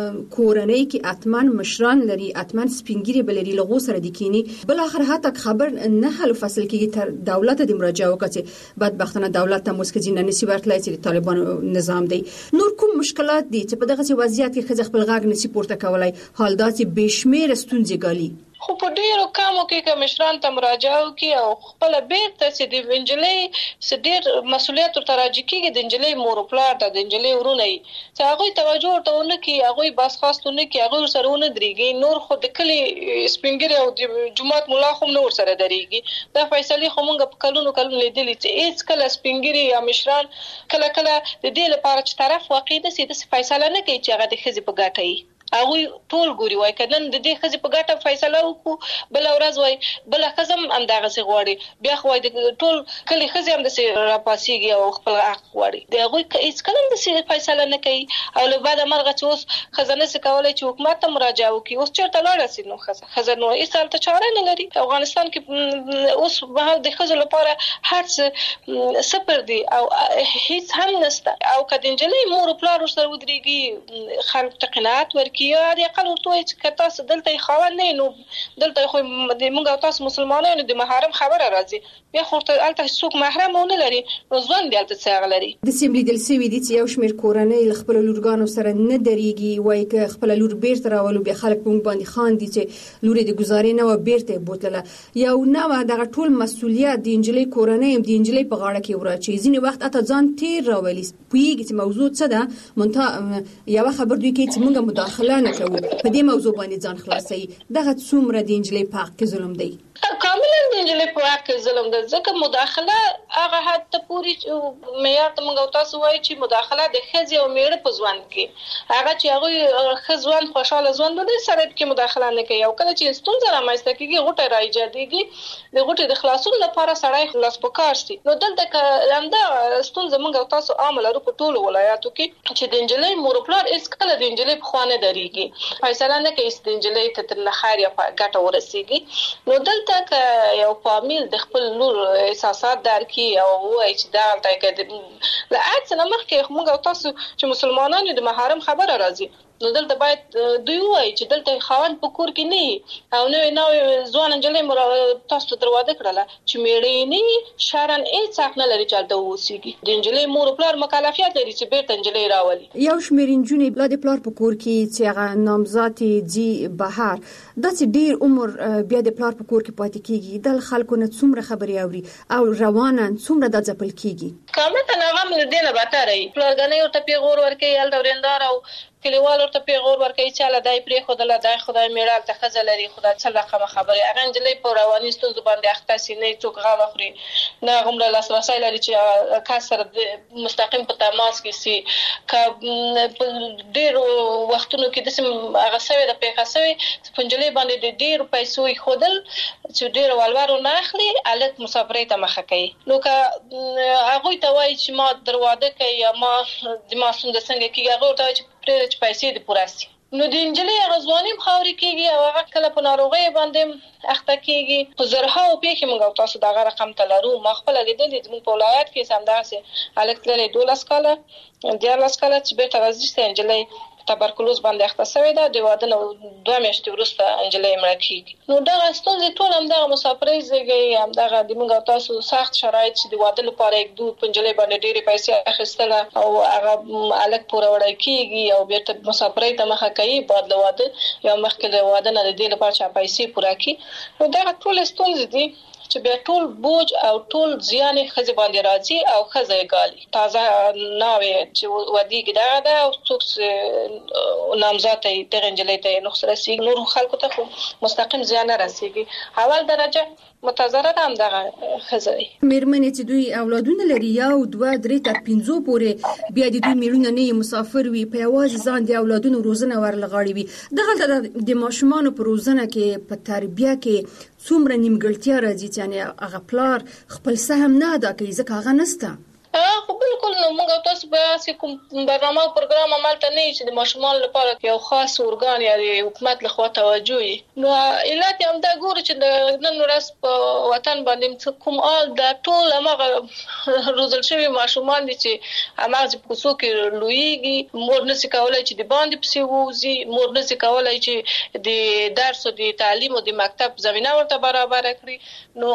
کورنۍ کې اتمن مشران لري اتمن سپینګری بلري لغو سره د کینی بل اخر حتی خبر نه حل فصل کې تر دولت د مراجعه وکړي بدبختانه دولت ته مسکه نه نسی ورتلای چې طالبان نظام دی نور کوم مشکلات دي چې په دغه وضعیت کې خځه خپل غاک نسی پورته کولای حال دا چې بشمیر ستونزې ګالي خو په ډیرو کامو کې کمشران ته مراجعه وکي او خپل بیرته چې د وینجلې سډیر مسولیت تر راځي کې د انجلې مور پلار د انجلې ورونه چې هغه توجه ورته ونه کی هغه بس خاصونه کی هغه سره ونه دريږي نور خو د کلی سپینګری او د جماعت مولا هم نور سره دريږي دا فیصله خو مونږ په کلونو لیدلې چې هیڅ کله سپینګری یا مشران کله د دې لپاره چې طرف واقع د سیده فیصله نه کوي چې هغه د خزي په ګټه وي هغه ټول ګوري وای کله د دې خزي په ګټه فیصله وکړو بل ورځ وای بل خزم انداغه سي غواړي بیا خو د ټول کلی خزي هم د سي راپاسيږي او خپل حق غواړي د هغه هیڅ کله د سي فیصله نه کوي او له بعد مرغه چې اوس خزانه سي کولای چې حکومت ته مراجعه وکړي اوس چیرته لاړ سي نو خزانه یې سال ته چاره نه لري افغانستان کې اوس به د خزو لپاره هر څه سپر دي او هیڅ هم نشته او کدنجلې مور پلار سره ودرېږي خلک ته قناعت ورکړي یا د اقل ورته چې تاسو دلته خاوند نه نو دلته خو د موږ تاسو مسلمانانو د محرم خبره راځي بیا خو ته الته څوک محرم نه لري نو ځوان دی الته څنګه لري د سیمې دل سوي دي چې یو شمیر کورنۍ خپل لورګانو سره نه دريږي وای ک خپل لور بیرته راولو به خلک په باندې خان دي چې لوري د گزارې نه و بیرته بوتله یو نو دغه ټول مسولیت د انجلۍ کورنۍ د انجلۍ په غاړه کې ورچې ځینې وخت اته ځان تیر راولي پویږي چې موضوع څه ده مونته یو خبر دوی کې چې موږ مداخله ښکلا نه کوو. په دې موضوع باندې ځان خلاصي دغه څومره د انجلۍ په حق کې ظلم دی؟ کاملا د انجلۍ په حق کې ظلم ده، ځکه مداخله هغه حد ته پورې معیار ته موږ تاسو وایي چې مداخله د ښځې او میړه په ژوند کې هغه چې هغه ښه ژوند خوشاله ژوند د سره کې مداخله نه کوي، او کله چې ستونزه رامنځته کېږي غوټه راځي د غوټې د خلاصون لپاره سړی خلاص پکار شي. نو دلته همدا ستونزه موږ تاسو عامه لرو په ټولو ولایاتو کې چې د انجلۍ مور پلار هیڅ کله د انجلۍ په خوا نه درېږي، فیصله نه کوي چې د انجلۍ ته تر خیر یا ګټه ورسېږي. نو دلته که یو فامیل د خپل لور احساسات درک کړي او وایي چې دا الته کې له عکس نه مخکې موږ تاسو چې مسلمانانو د محرم خبره راځي، نو دلته باید دوی وایي چې دلته خاوند په کور کې نه او نو ځوان انجلۍ تاسو ته دروازه کړله چې میړه نه شرن هیڅ حق نه لري چې الته اوسېږي. د انجلۍ مور پلار مکلفیت لري چې بیرته انجلۍ راولي. یو شمېر نجونې بل د پلار په کور کې چې هغه نامزاد دي بهر داسې ډیر عمر بیا د پلار په کور کې پاتې کیږي، د خلکو نه څومره خبرې اوري او روانه څومره د ځپل کیږي. کامه نه غم دې نه باتري پلارګنې ورته پیغور ورکي ال دورندار او کلیوال ورته پیغور ورکي چې له دای پرې خدای دای خدای میړه ته خزل لري خدای څه رقم خبره هغه انجلۍ په رواني ستونزو باندې اخته سي نه څوک غاړه خوري نه غمره لاسرسي لري چې کسر مستقیم په تماس کې سي ک ډیر وختونو کې د سم هغه سوي د پیښه پنجلې باندې د ډیر پیسو خودل چې ډیر والوارو نه اخلي الک مسافرې ته مخه کوي. نو که هغه ته وایي چې ما دروازه کوي یا ما د ما څنګه کیږي هغه ته چې پیسې د پوراسي، نو د انجلۍ غزوانیم خاوري کیږي او هغه کله په ناروغي باندې اخته کیږي. په زرها او پیخي موږ تاسو دغه رقم تلرو ما خپل لیدل د په ولایت کې سمداسه الکترلې 12 کاله چې به توازیست انجلۍ تبرکلوز باندې اخته شوې ده د واده 2 میاشتې وروسته انجلۍ مړه کیږي. نو دغه ستونزې ټول هم دغه مسافرۍ زیږي هم دغه د موږ تاسو سخت شرایط چې د واده لپاره یک دوه پنجلۍ باندې ډېری پیسې اخیستله او هغه الک پوره وړای کیږي او بیرته مسافرۍ ته مخه کوي بعد له واده یا مخکې له واده نه د دې لپاره چې پیسې پوره کړي. نو دغه ټول ستونزې دي چې به ټول بوج او ټول زیان خزه باندې راځي او خزه ګالي تازه ناوي چې ودیږي دا او څوک نامزاد ته انجلۍ ته نخسره سي نور خلکو ته مستقیم زیان راسيږي. اول درجه متضرر هم دغه خزه مېرمنې چې دوی اولادونه لري یا 2 3 تر 5 پورې بیا د دوی میرونه نه مسافر وي په یوازې ځان د اولادونو روزنه ورلغاړي وي دغه د ماشومان په روزنه کې په تربیه کې څومره نیمګړتیا راځي چې هغه پلار خپل سهم نه ادا کوي ځکه هغه نسته. خو بالکل نو موږ تاسو به کوم برنامه او پروګرام عملته نه چې د ماشومان لپاره یو خاص ارګان یا د حکومت لخوا توجه وي. نو علت هم دا ګوري چې نن ورځ په وطن باندې کوم آل د ټول هغه روزل شوی ماشومان دي چې هغه په کوڅو کې لویږي مور نشي کولای چې د باندې پسې ووزي مور نشي کولای چې د درس او د تعلیم او د مکتب زمينه ورته برابر کړي. نو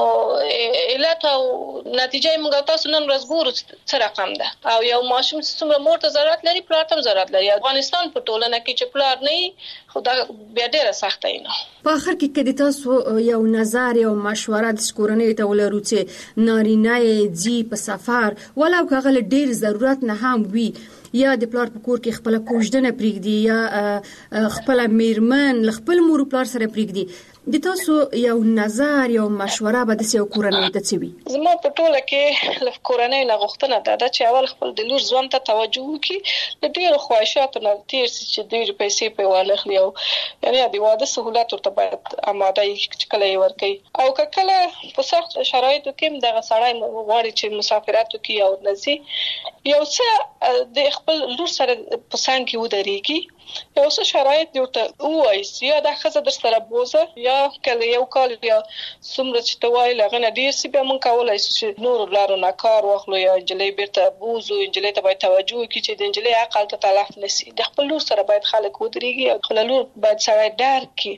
علت او نتیجه موږ تاسو نن ورځ ګورو څه رقم ده او یو ماشوم څومره مور ته ضرورت لري پلار ته ضرورت لري. افغانستان په ټولنه کې چې پلار نه خدا بیا ډیره سخته نه. په اخر کې کله تاسو یو نظر یو مشوره د کورنۍ ته ولرو چې نارینه یې په سفر ولو کغه ډیر ضرورت نه هم وي یا د پلار په کور کې خپل کوژدنه پریږدي یا خپل میرمن خپل مور پلار سره پریږدي د تاسو یو نظر یو مشوره به د سیو کورنۍ ته چوي؟ زما په ټوله کې ل کورنۍ نه غوښتنه ده چې اول خپل د لور ځوان ته توجه وکړي د ډیرو خواهشاتو نه تیر چې ډیر پیسې په والخلی او یعنی د واده سہولت ورته باید آماده چې کله ورکړي او کله په سخت شرایطو کې دغه سړی غواړي چې مسافرت وکړي او نزي یو څه د خپل لور سره په څنګ کې ودرېږي یو څه شرایط ورته وایي یا د خزه در سره بوزه یا کله یو کال یا څومره چې توای لغنه ډیر سی به مونږ کولای چې نور لارو نه کار واخلو یا انجلۍ بیرته بوزو انجلۍ ته باید توجه وکړي چې د انجلۍ عقل ته تلف نشي د خپل لور سره باید خلک ودرېږي او خپل لور باید سره درک کړي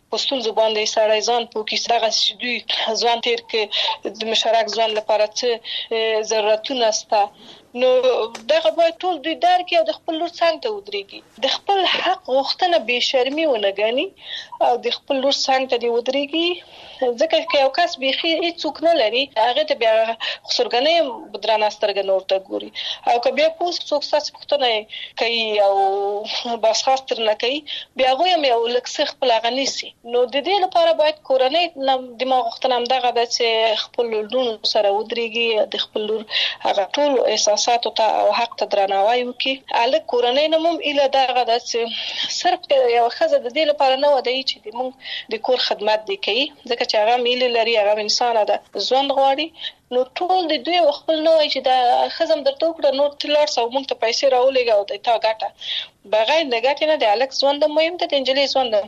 پښتون زبان د سړی ځان په کې څنګه دوی ځوان تیر کې د مشارک ځوان لپاره څه ضرورتونه ستا نو دغه باید ټول دوی درک او د خپل لور څنګه ته ودرېږي د خپل حق غوښتنه به شرمي ونه غني او د خپل لور څنګه ته دی ودرېږي ځکه چې یو کس بيخي هیڅ نه لري هغه ته بیا خسرګنې بدرانه سترګې نور ته ګوري او که بیا پوس څوک ستاسو پوښتنه کوي او بس خاطر نه کوي بیا هغه یې یو لکه خپل غنيسي نو د دې لپاره باید کورنۍ دماغ غوښتنه هم دغه د چې خپل لور سره ودرېږي د خپل لور هغه ټول احساسات او حق ته درناوی وکړي الک کورنۍ نوم اله دغه د صرف یو خزه د دې لپاره نه ودی چې موږ د کور خدمت دی کوي ځکه چې هغه میل لري هغه انسان ده ژوند غواړي نو ټول د دوی خپل نه وای چې د خزم درته وکړه نو تلار سو موږ ته پیسې راولېګا او د تا ګټه بغیر د ګټې نه د الک ژوند مهم ده د انجلي ژوند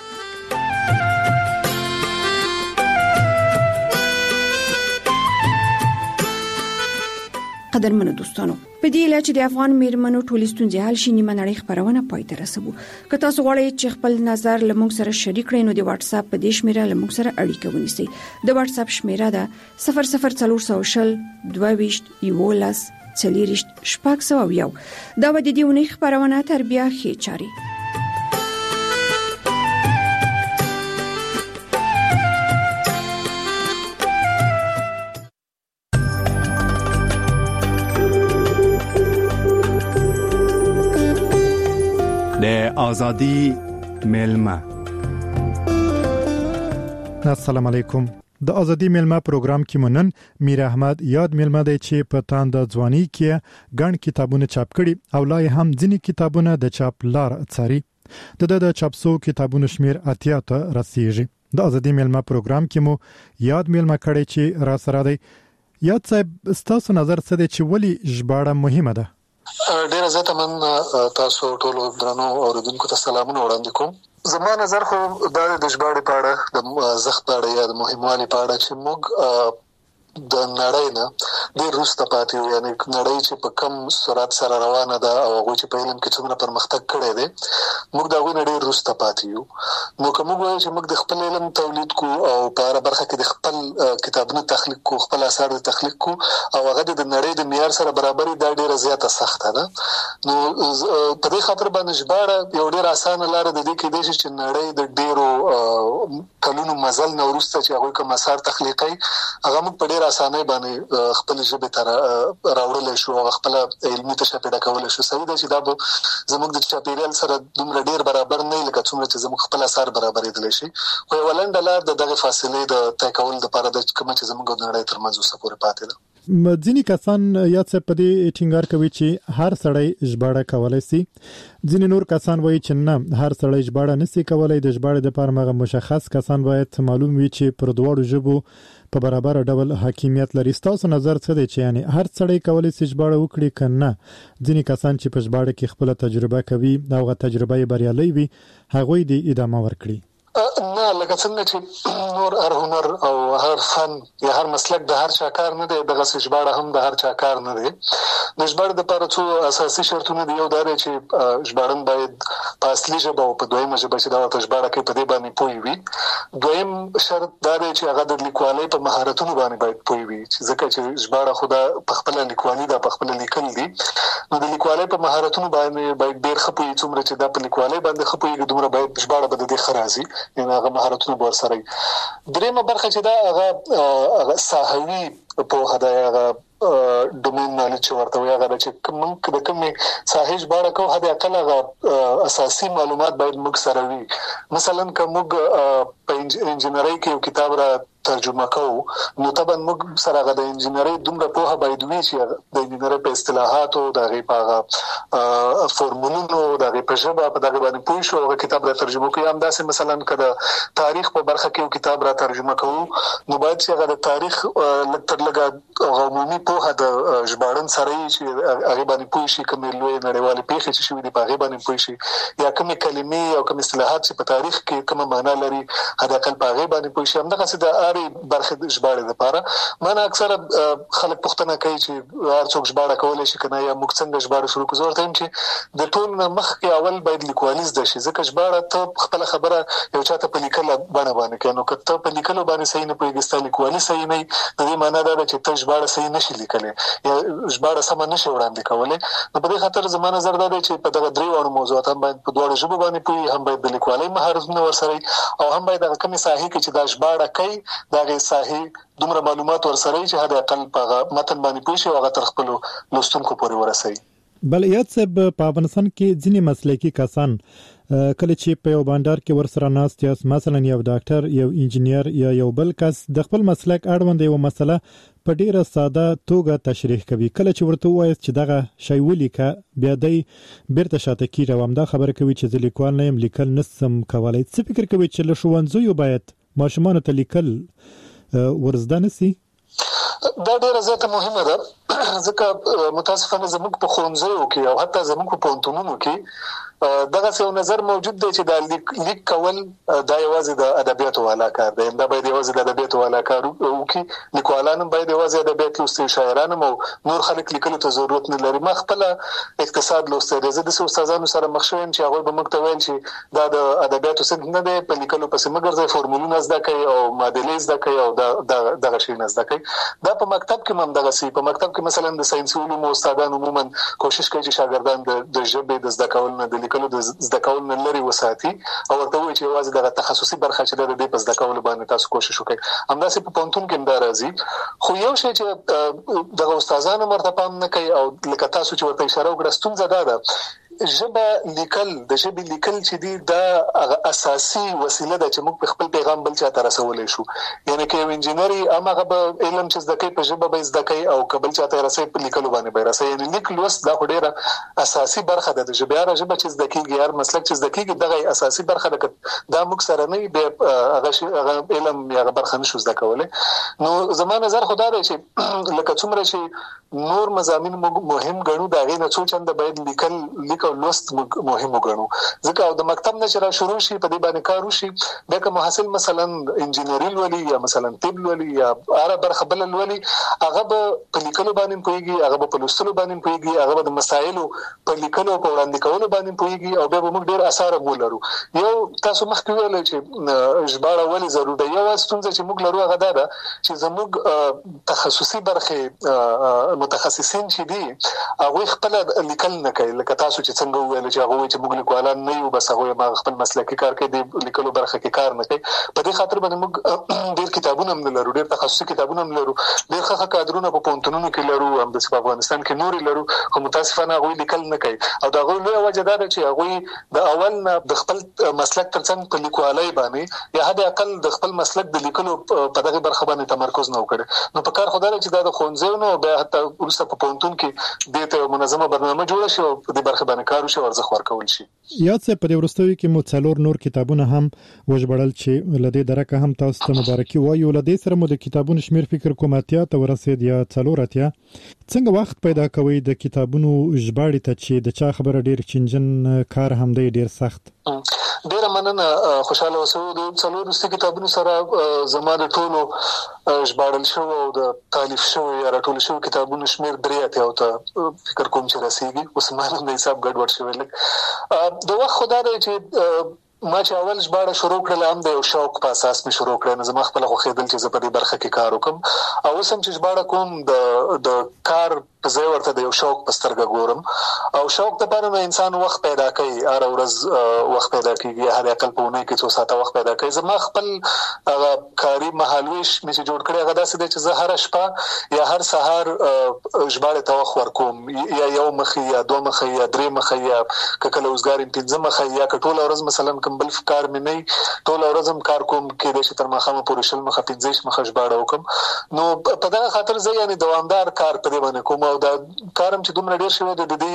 قدرمنو دوستانو په دې لاره چې د افغان میرمنو ټولې ستونزې حل شي نیمه نړۍ خبرونه پای ته رسوو که تاسو غواړئ چې خپل نظر لمونږ سره شریک کړئ نو د واتس اپ په دې شمیره لمونږ سره اړیکه ونیسئ د واتس اپ شمیره ده 00420 22 11 40 دا و د دې ونې خبرونه تر بیا خې چاري آزادی میلمه. السلام علیکم. د ازادي میلمه پروګرام کې منن میر احمد یاد میلمه دی چې په تاند ځواني کې ګڼ کتابونه چاپ کړي او لا هم ځینې کتابونه د چاپ لار څاري. د چاپسو کتابونو شمیر اتیا ته رسیږي. د ازادي میلمه پروګرام کې مو یاد میلمه کړي چې را سره دی. یاد صاحب ستاسو نظر څه دی چې ولی ژباړه مهمه ده؟ ډیر زه تمن تاسو ټول درنو اوریدونکو ته سلامونه وړاندې کوم زما نظر خو د ژباړې په اړه د زخت په اړه یا د مهموالي په اړه چې موږ د نړۍ نه ډیر وروسته پاتې یو یعنی نړۍ چې په کم سرعت سره روانه ده او هغه چې په علم کې څومره پرمختګ کړی دی موږ دا غوښنه ډیر وروسته پاتې یو نو کوم وایي چې موږ د خپل علم تولید کو او په هر برخه کې د خپل کتابونو تخلیق کو خپل اثار تخلیق کو او هغه د نړۍ د معیار سره برابرۍ دا ډیره زیاته سخته ده نو په دې خاطر باندې ژباړه یو ډیر اسانه لار ده د کې د چې نړۍ د ډیرو کلونو مزل نو وروسته چې هغه کوم اثار تخلیقي هغه موږ په ډیر اسانه باندې خپل ژبه تر راوړل شو او خپل علمي تشپیدا کول شو صحیح ده چې دا زموږ د چاپیریال سره دومره ډیر برابر نه لکه څومره چې زموږ خپل اثار برابرې دي شي خو ولنډ لار دغه فاصله د تکول لپاره د کوم چې زموږ د نړۍ ترمنځ اوسه پورې پاتې ده ځینې کسان یا څه په دې ټینګار کوي چې هر سړی ژباړه کولای شي ځینې نور کسان وایي چې نه هر سړی ژباړه نشي کولای د ژباړې د لپاره مغه مشخص کسان باید معلوم وي چې پر دوړو ژبو په برابر ډول حاکمیت لري تاسو نظر څه دی چې یعنی هر سړی کولای شي ژباړه وکړي کنه ځینې کسان چې په ژباړه کې خپل تجربه کوي دا غو تجربه بریالي وي هغه دې ادامه ورکړي نه لکه څنګه چې نور هر هنر او هر فن یا هر مسلک د هر چا کار نه دی دغه ژباړه هم د هر چا کار نه دی د ژباړې لپاره څو اساسي شرطونه دي یو دا دی چې ژباړن باید په اصلي ژبه او په دویمه ژبه چې دا ژباړه کوي په دې باندې پوي وي دویم شرط دا دی چې هغه د لیکوالۍ په مهارتونو باندې باید پوي وي ځکه چې ژباړه خو دا په خپل لیکوالۍ دا په خپل لیکل دي نو د لیکوالۍ په مهارتونو باندې باید ډېر ښه پوي څومره چې دا په لیکوالۍ باندې ښه پوي دومره باید ژباړه به د دې خرازي یعنی هغه مهارتونه به ورسره درېمه برخه چې دا هغه ساحوي په هدا ډومین نالج ورته وي هغه چې کوم د کومې ساحې ژباړه کوو هدا کله هغه اساسي معلومات باید موږ سره وي مثلا که موږ په انجینرۍ کې یو کتاب را ترجمه کوو نو طبعا موږ سره د انجینرۍ دومره په باید وي چې د انجینرۍ په اصطلاحاتو د غیبه فورمولونو د غیبه ژبه په دغه باندې پوه شو او کتاب را ترجمه کوي هم داسې مثلا کله تاریخ په برخه کې یو کتاب را ترجمه کوو نو باید چې هغه د تاریخ لکه عمومي په د ژباړن سره چې هغه باندې پوه شي کوم لوی نړیوال پیښې چې شوې دي په هغه باندې پوه شي یا کوم کلمې او کوم اصطلاحات چې په تاریخ کې کوم معنا لري هدا کله په هغه باندې پوه شي هم دغه د لوړې برخې د ژباړې لپاره من اکثره خلک پوښتنه کوي چې هر څوک ژباړه کولای شي کنه یا موږ څنګه ژباړه شروع کوو ورته چې د ټول مخکې اول باید لیکوالي زده شي ځکه ژباړه ته خپل خبره یو چاته په لیکل باندې کوي نو کته په لیکل باندې صحیح نه پوهیږي لیکوالي صحیح نه د دې معنی دا چې ته ژباړه صحیح نشي لیکلای یا ژباړه سم نشي وړاندې کولای نو په دې خاطر زموږ نظر دا دی چې په دغه درې وړو موضوعات هم باید په دوه ژبو باندې پوي هم باید د لیکوالۍ مهارتونه ورسره او هم باید د کومې ساحې کې چې دا ژباړه کوي دا ساحې دومره معلومات ورسره چې هدا اقل په متن باندې پوي شي او هغه تر خپل لوستونکو پورې ورسوي. بل یاد صاحب په افغانستان کې ځینې مسلکي کسان کله چې په یو بانډار کې ورسره ناست یاست مثلا یو ډاکټر یو انجینیر یا یو بل کس د خپل مسلک اړوند یو مسله په ډیره ساده توګه تشریح کوي کله چې ورته وایي چې دغه شی ولیکه بیا دی بیرته شاته کیږي او دا خبره کوي چې لیکوال نه يم لیکل نسم کولای څه فکر کوي چې له ښوونځیو باید ماشومان ته لیکل ورزده نسی دا ډیره زیاته مهمه ده ځکه متاسفانه زموږ په ښوونځیو کې او حتی زموږ په پوهنتونونو کې دغه څه نظر موجود دی چې دا لیک کول دا یوازې د ادبیاتو والا کار دی دا باید یوازې د ادبیاتو والا کار وکړي لیکوالان باید یوازې ادبیات لوستي شاعران او نور خلک لیکلو ته ضرورت نه لري ما خپل اقتصاد لوستي زه د استادانو سره مخ شوم چې هغه به موږ ته ویل چې دا د ادبیاتو څخه نه دی په لیکلو پسې مګر ځای فورمولونه زده کوي او معادلې زده کوي او دغه شی نه زده کوي دا په مکتب کې هم دغه سی په مکتب کې مثلا د ساينسي علومو استادان عموما کوشش کوي چې شاګردان د ژبې د زده کول نه د لیکلو د زده کول نه لري وساتي او ورته وایي چې یوازې د تخصصي برخه چې د دې په زده کول باندې تاسو کوشش وکړئ همداسې په پونتون کې هم راځي خو یو شی چې د استادانو مرته پام نه کوي او لکه تاسو چې ورته اشاره وکړه ستونزه ده ژبه لیکل د ژبې لیکل چې دی دا اساسي وسیله ده چې موږ په خپل پیغام بل چاته رسولای شو یعنی کې انجینری هغه به علم چې زده کوي په ژبه به زده کوي او قبل چاته رسوي په لیکلو باندې به رسوي یعنی لیک لوست دا ډیره اساسي برخه ده د ژبې ژبه چې زده کیږي هر مسلک چې زده کیږي دغه اساسي برخه ده دا موږ سره نه به هغه علم یا برخه نشو زده کولای نو زموږ نظر خدای دی چې لکه څومره چې نور مضامین مهم ګڼو دا غي نه څو چنده باید لیک او لوست مهم وګڼو ځکه او د مکتب نه چې شروع شي په دې باندې کار وشي دا که محصل مثلا انجینری ولي یا مثلا طب ولي یا هر برخه بل ولي هغه په لیکلو باندې پويږي هغه په لوستلو باندې پويږي هغه د مسایلو په لیکلو په وړاندې کولو باندې پويږي او به موږ ډیر اثر مولرو یو تاسو مخکې ویل چې ژباړه ولې ضروري ده یو ستونزه چې موږ لرو هغه ده چې زموږ تخصصي برخه متخصصین چې دي هغه خپل لیکل نه کوي لکه تاسو چې څنګه ویل چې هغه چې موږ لیکوالان نه یو بس هغه ما خپل مسلکي کار کوي د لیکلو برخه کې کار نه کوي په دې خاطر باندې موږ ډیر کتابونه هم لرو ډیر تخصصي کتابونه هم لرو ډیر ښه کادرونه په پونتونونو کې لرو هم د افغانستان کې نور لرو خو متاسفانه هغه لیکل نه کوي او دا غوړي لوی وجه ده چې هغه د اول نه د خپل مسلک ترڅنګ په لیکوالۍ باندې یا حد اقل د خپل مسلک د لیکلو په دغه برخه باندې تمرکز نه وکړي نو په کار خدای چې دا د خونځونو به حتی ورسته په پونتون کې د ته منظمه برنامه جوړ شي او په دې برخه باندې کار وشي ورزخ ورکول شي یاد څه په ورستوي کې مو څلور نور کتابونه هم وژبړل چې لدې درکه هم تاسو ته مبارکي وایو لدې سره مو د کتابونو شمیر فکر کوم اتیا ته ورسید یا څلورتیا څنګه وخت پیدا کوي د کتابونو ژباړې ته چې د چا خبره ډیر چنجن کار هم دی ډیر سخت ډیر مننه خوشاله اوسو د څلورستي کتابونو سره زماده ټولو ژباړل شو او د تالیف شو یا راټول شو کتابونو شمیر درې اتیا او ته فکر کوم چې رسیدي اوس مانه د حساب ګډوډ شوی لکه د وخت خدای دی چې ما چې اول ژباړه شروع کړل هم د یو شوق په اساس می شروع کړل نو زما خپل خو خېدل چې په دې برخه کې کار وکم او سم چې ژباړه کوم د کار په ځای ورته د یو شوق په سترګه ګورم او شوق ته پاره انسان وخت پیدا کوي هر ورځ وخت پیدا کوي هر عقل په ونه کې 2 ساعته وخت پیدا کوي زما خپل هغه کاری مهالويش مې جوړ کړی هغه داسې چې زه هر شپه یا هر سهار ژباړه ته وخت ورکوم یا یو مخ یا دوه مخ یا درې مخ یا کله اوسګار پنځه مخ یا ټول ورځ مثلا بل کار مې نه ټول ورځم کار کوم کې د شتر مخه پورې شل مخه 15 مخه ژباړه وکم نو په دغه خاطر زه یعنی دوامدار کار پرې باندې کوم او دا کارم چې دومره ډیر شوی د دې یو ولادت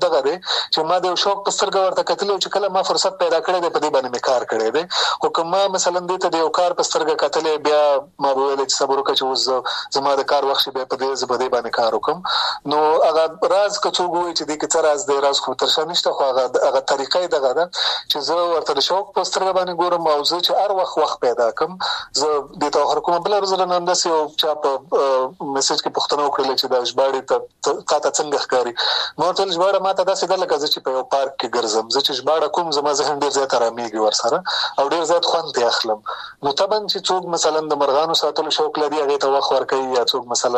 دغه دی چې ما د شوق په سترګه ورته کتل چې کله ما فرصت پیدا کړی دی په دې باندې مې کار کړی دی. خو کومه مثلا دې ته د یو کار په سترګه کتلې بیا ما ویل چې صبر وکړه چې اوس زما د کار وخت به په دې باندې کار وکم. نو هغه راز کڅو ګوي چې دې کې څه راز دی، راز خو ترشا نشته، خو هغه طریقې دغه ده چې زه ورته د شوق په سترګه باندې ګورم او زه چې هر وخت پیدا کم زه د توخر کوم بل ورځ نن داسې یو چا په میسج کې پوښتنه وکړه چې د ژباړې ته څنګه ښکاري. نو ټول ژباړه ماته داسې ده لکه چې په یو پارک کې ګرځم، زه چې ژباړه کوم زما ذهن ډېر زیات آرامېږي ورسره او ډېر زیات خوند اخلم. نو طبعا چې څوک مثلا د مرغانو ساتلو شوق لري هغه ته وخت ورکوي، یا څوک مثلا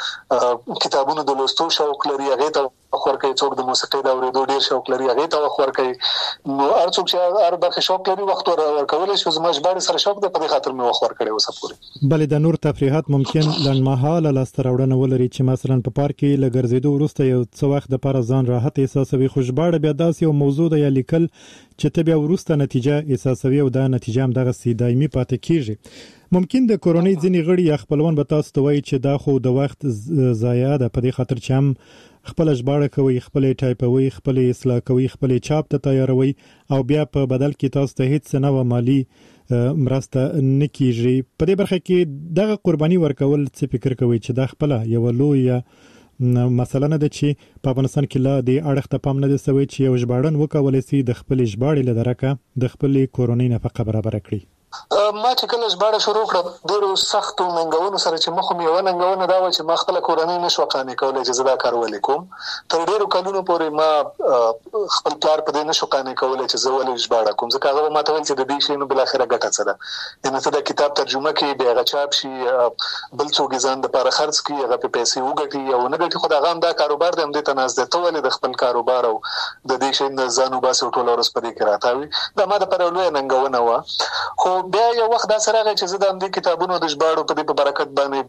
د کتابونو د لوستلو شوق لري هغه ته وخت ورکوي، څوک د موسیقۍ د اورېدو ډېر شوق لري هغه ته وخت ورکوي. نو هر څوک چې هر برخه شوق لري وخت ورکول شي. زما ژباړې سره شوق ده، په دې خاطر مې وخت ورکړی اوسه پورې. بلې د نور تفریحات ممکن لنډمهاله لاسته راوړنه ولري چې مثلا په پارک کې لګرځېدو وروسته یو څه وخت لپاره ځان راحت احساسوي، خو ژباړه بیا داسې یو موضوع ده یا لیکل چې ته بیا وروسته نتیجه احساسوي او دا نتیجه هم دغه سي دایمي پاتې کیږي. ممکن د کورونی ځینې غړي یا خپلوان به تاسو ته وایي چې دا خو د وخت ضایع ده، په دې خاطر چې هم خپل ژباړه کوي، خپل ټایپوي، خپل اصلاح کوي، خپل چاپ ته تیاروي او بیا په بدل کې تاسو ته هیڅ نه مالی مرسته نکیږي. په دې برخه کې دغه قرباني ورکول څه فکر کوي چې دا خپل یو لوی مثلا نه ده چې په افغانستان کې لا د اړخ ته پام نه دی سوی چې یو ژباړن وکولای شي د خپل ژباړې لدرکه د خپل کورونی نفقه برابر کړي. ما چې کله ژباړه شروع کړم ډېرو سختو ننګونو سره چې مخ مې یو ننګونه دا و چې ما خپل کورنۍ نشو قانې کولای چې زه دا کار ولیکم. تر ډېرو کلونو پورې ما خپل پلار په دې نشو قانې کولای چې زه ولې ژباړه کوم، ځکه هغه ما ته ویل چې د دې شی نو بل اخره ګټه څه ده، یعنی ته د کتاب ترجمه کې به هغه چاپ شي بل څوک ځان د لپاره خرڅ کړي هغه په پیسې وګټي او نه ګټي، خو دا غام دا کاروبار دی هم دې تناز ده ته ولې د خپل کاروبار او د دې شی نه ځانو باسي ټول ورځ په دې کې راتاوي. دا ما د لپاره لوی ننګونه و. خو بیا یو وخت دا سره چې زه د دې کتابونو د ژباړو په دې په برکت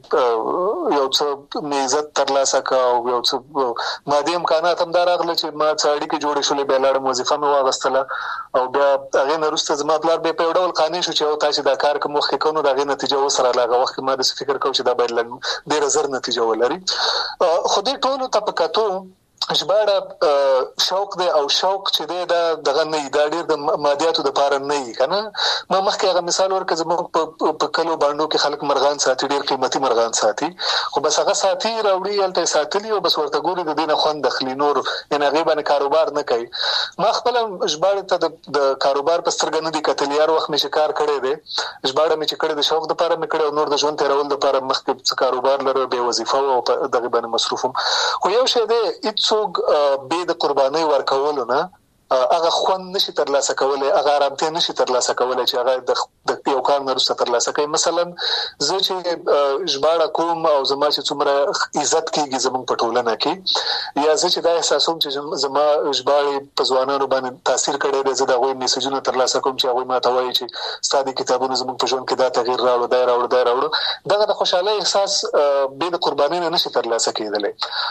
باندې یو څه عزت ترلاسه کړ او یو څه مادي امکانات هم دا راغله چې ما څه اړیکې جوړې شولې، بیا لاړم وظیفه مې واغستله او بیا هغې نه وروسته زما پلار بیا په یو ډول قانع شو چې او تاسې دا کار کوم وخت کې کوو نو د هغې نتیجه اوس راغله. هغه وخت کې ما داسې فکر کوم چې دا باید ډېره زر نتیجه ولري. خو دې ټولو ته په کتو ژباړه شوق دی او شوق چې دی دا دغه نه دا ډېر د مادیاتو د پاره نه وي کنه. ما مخکې هغه مثال ورکړ زموږ په کلو باندې کې خلک مرغان ساتي، ډېر قیمتي مرغان ساتي، خو بس هغه ساتي راوړي هلته ساتلي او بس ورته ګوري د دې نه خوند اخلي، نور یعنې هغې باندې کاروبار نه کوي. ما خپله ژباړې ته د کاروبار په سترګه نه دي کتلي، هر وخت مې چې کار کړی دی ژباړه مې چې کړې د شوق دپاره مې کړې او نور د ژوند تېرول دپاره مخکې څه کاروبار لرو بې وظیفه وه او په دغې باندې مصروف وم. خو یو شی دی هېڅوک د قربانۍ ورکولو نه هغه خوند نشي ترلاسه کولای، هغه آرامتیا نشي ترلاسه کولای چې هغه د یو کار نه وروسته ترلاسه کوي. مثلا زه چې ژباړه کوم او زما چې څومره عزت کېږي زموږ په ټولنه کې، یا زه چې دا احساسوم چې زما ژباړې په ځوانانو باندې تاثیر کړی دی، زه د هغوی میسجونه ترلاسه کوم چې هغوی ماته وایي چې ستا د کتابونو زموږ په ژوند کې دا تغیر راوړو، دا راوړو. دغه د خوشحالۍ احساس بې د قربانۍ نه نشي ترلاسه کېدلی.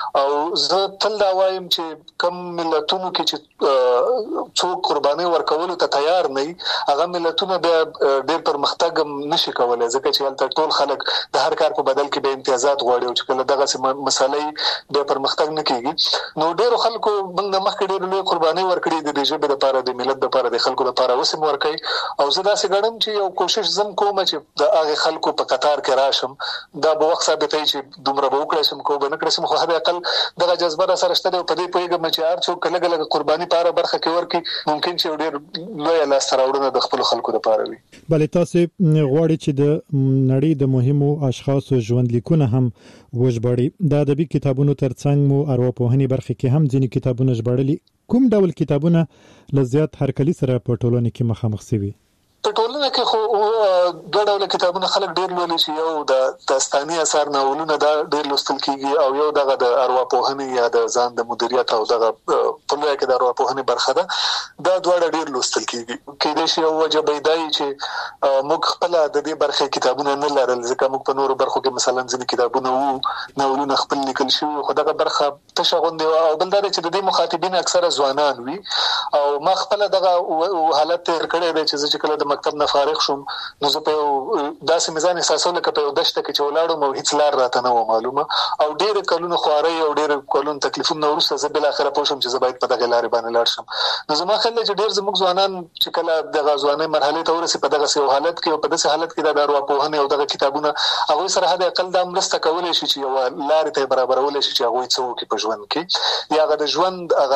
او زه تل دا وایم چې کم ملتونو کې چې څوک قرباني ورکولو ته تیار نه وي هغه ملتونه بیا ډېر پرمختګ نشي کولای، ځکه چې هلته ټول خلک د هر کار په بدل کې به امتیازات غواړي او چې کله دغسې مسئلې بیا پرمختګ نه کېږي. نو ډېرو خلکو موږ نه مخکې ډېرې لویې قربانۍ ورکړي د دې ژبې دپاره، د ملت دپاره، د خلکو دپاره اوس هم ورکوي. او زه داسې ګڼم چې یو کوشش زم کوم چې د هغې خلکو په قطار کې راشم، دا به وخت ثابتوي چې دومره به وکړی شم که به نه کړی شم، خو حد اقل دغه جذبه را سره شته دی او په دې پوهېږم چې هر څوک لږه لږه قرباني په هره برخه کې ورکړي ممکن چې ډېر لویه لاسته راوړنه د خپلو خلکو دپاره وي. بلې تاسې غواړئ چې د نړۍ د مهمو اشخاصو ژوندلیکونه هم وژباړئ. د ادبي کتابونو ترڅنګ مو ارواپوهنې برخې کې هم ځینې کتابونه ژباړلي. کوم ډول کتابونه له زیات هرکلي سره په ټولنه کې مخامخ شوي؟ په ټولنه کې خو دوه ډوله کتابونه خلک ډېر لولي، چې یو د داستاني اثار ناولونه دا ډېر لوستل کېږي او یو دغه د ارواپوهنې یا د ځان د مدیریت او دغه په لویه کې د ارواپوهنې برخه ده، دا دواړه ډېر لوستل کېږي. کېدای شي یو وجه به دا وي چې موږ خپله د دې برخې کتابونه نه لرل، ځکه موږ په نورو برخو کې مثلا ځینې کتابونه وو ناولونه خپل لیکل شوي، خو دغه برخه تشه غوندې وه. او بل دا دی چې د دې مخاطبین اکثره ځوانان وي او ما خپله دغه حالت تېر کړی دی چې زه چې کله د مکتب نه فارغ شوم نو زه په داسې میزان احساسول کې په دشته کې چولاړو مو هیڅ لار راته نه معلومه او ډېر کلونو خواري او ډېر کلونو تکلیفونه ورسته زه بل اخره پوه شم چې زه باید په دغه لارې باندې لاړ شم. نو زما خیال چې ډېر زموږ ځوانان چې کله د ځوانۍ مرحله ته ورسي په دغه حالت کې او په دغه حالت کې د ارواپوهنې او دغه کتابونه هغه سره هدا اقل د مرسته کولای شي چې یو لارې ته برابرول شي چې هغه څه وکړي په ژوند کې یا د ژوند هغه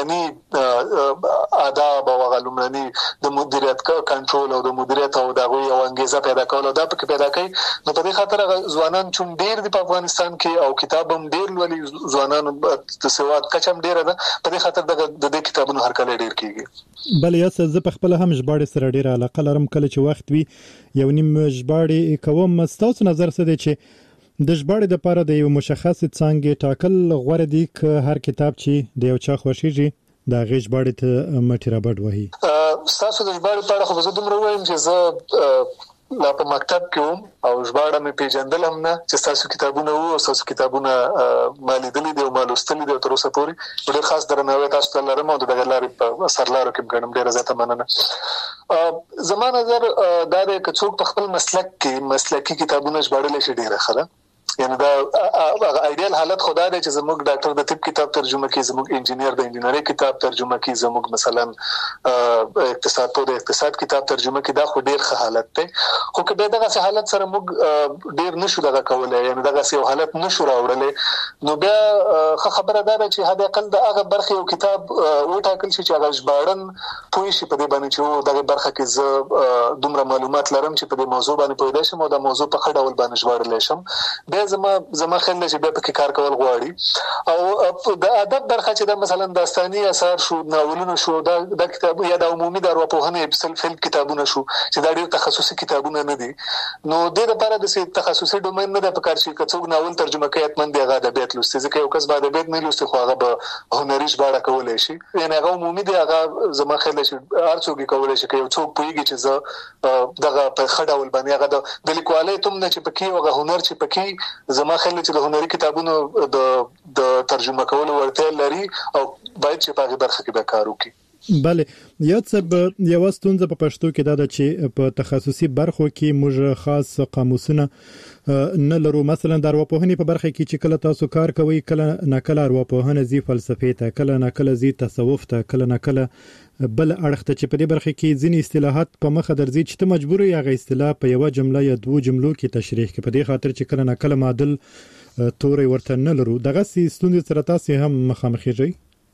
لومړني آداب او هغه لومړني د مدیریت کنټرول او د مدیریت او دغه یو انګیزه پیدا کول او دا پکې پیدا کوي. نو په دې خاطر ځوانان چې ډېر د افغانستان کې او کتاب هم ډېر ولي ځوانان د سواد کچم ډېر ده په دې خاطر د دې کتابونو هر کله ډېر کیږي. بل یا څه زه په خپل هم ژباړې سره ډېر علاقه لرم کله چې وخت وي یو نیم ژباړې کوم. ستاسو نظر څه دی چې د ژباړې لپاره د یو مشخص څانګې ټاکل غوړه دي ک هر کتاب چې د یو چا خوښیږي دا غي ژباړې ته مټی رابط وهي؟ تاسو د ژباړې په اړه خو زه دومره وایم چې زه لا په مکتب کې وم او ژباړه مې پیژندل هم نه چې تاسو کتابونه وو تاسو کتابونه مالي دلی دی او مالوستلی دی تر اوسه پورې ډېر خاص درناوی تاسو ته لرم او د لارې په سرلارو کې ګڼم ډېر زیاته مننه. زما نظر دا دی چې څوک په خپل مسلک کې مسلکی کتابونه ژباړل شي ډېر ښه ده. یعنی دا ایدیال حالت خدا دی چې زموږ ډاکټر د طب کتاب ترجمه کوي زموږ انجینیر د انجینری کتاب ترجمه کوي زموږ مثلا اقتصاد په د اقتصاد کتاب ترجمه کوي دا خو ډیر ښه حالت دی. خو کله دغه حالت سره موږ ډیر نشو دغه کولای یعنی دغه یو حالت نشو راوړل نو بیا خبره ده چې هدا اقل د هغه برخه یو کتاب وټاکل شي چې هغه ژباړن پوي شي په دې باندې چې دغه برخه کې زه دومره معلومات لرم چې په دې موضوع باندې پوهیدای شم او د موضوع په خړ ډول باندې ژباړل شم. زما خیال چې به پکې کار کول غواړي او د ادب برخه چې د مثلا داستاني اثر شو ناولونه شو د کتاب یا د عمومي د ارواپوهنې فلسفي کتابونه شو چې دا ډېر تخصصي کتابونه نه دي نو د لپاره د تخصصي ډومین نه د پکار شي کڅوګ ناول ترجمه کوي اتمن دی هغه د بیت لوستي ځکه یو کس بعد بیت نه لوستي خو هغه به هنري ژباړه کولای شي یعنی هغه عمومي دی هغه زما خیال چې ارڅوګي کولای شي یو څوک پويږي چې زه دغه په خډاول باندې هغه د لیکوالۍ تم نه چې پکې هغه هنر چې پکې زما خیال چې د هنري کتابونو د ترجمه کولو ورته لري او باید چې په برخه کې به کار وکړي. بله یو څه یو ستونزه په پښتو کې دا چې په تخصصي برخو کې موږ خاص قاموسونه نه لرو. مثلا د ارواپوهنې په برخه کې چې کله تاسو کار کوئ کله نه کله ارواپوهنه زی فلسفه ته کله نه کله زی تصوف ته کله نه کله بل اړخ ته چې په دې برخه کې ځینې اصطلاحات په مخه درځي چې ته مجبور یې هغه اصطلاح په یو جمله یا دوه جملو کې تشریح کړې په دې خاطر چې کله نه کله معادل توري ورته نه لرو. دغه ستونزې سره تاسو هم مخامخ یې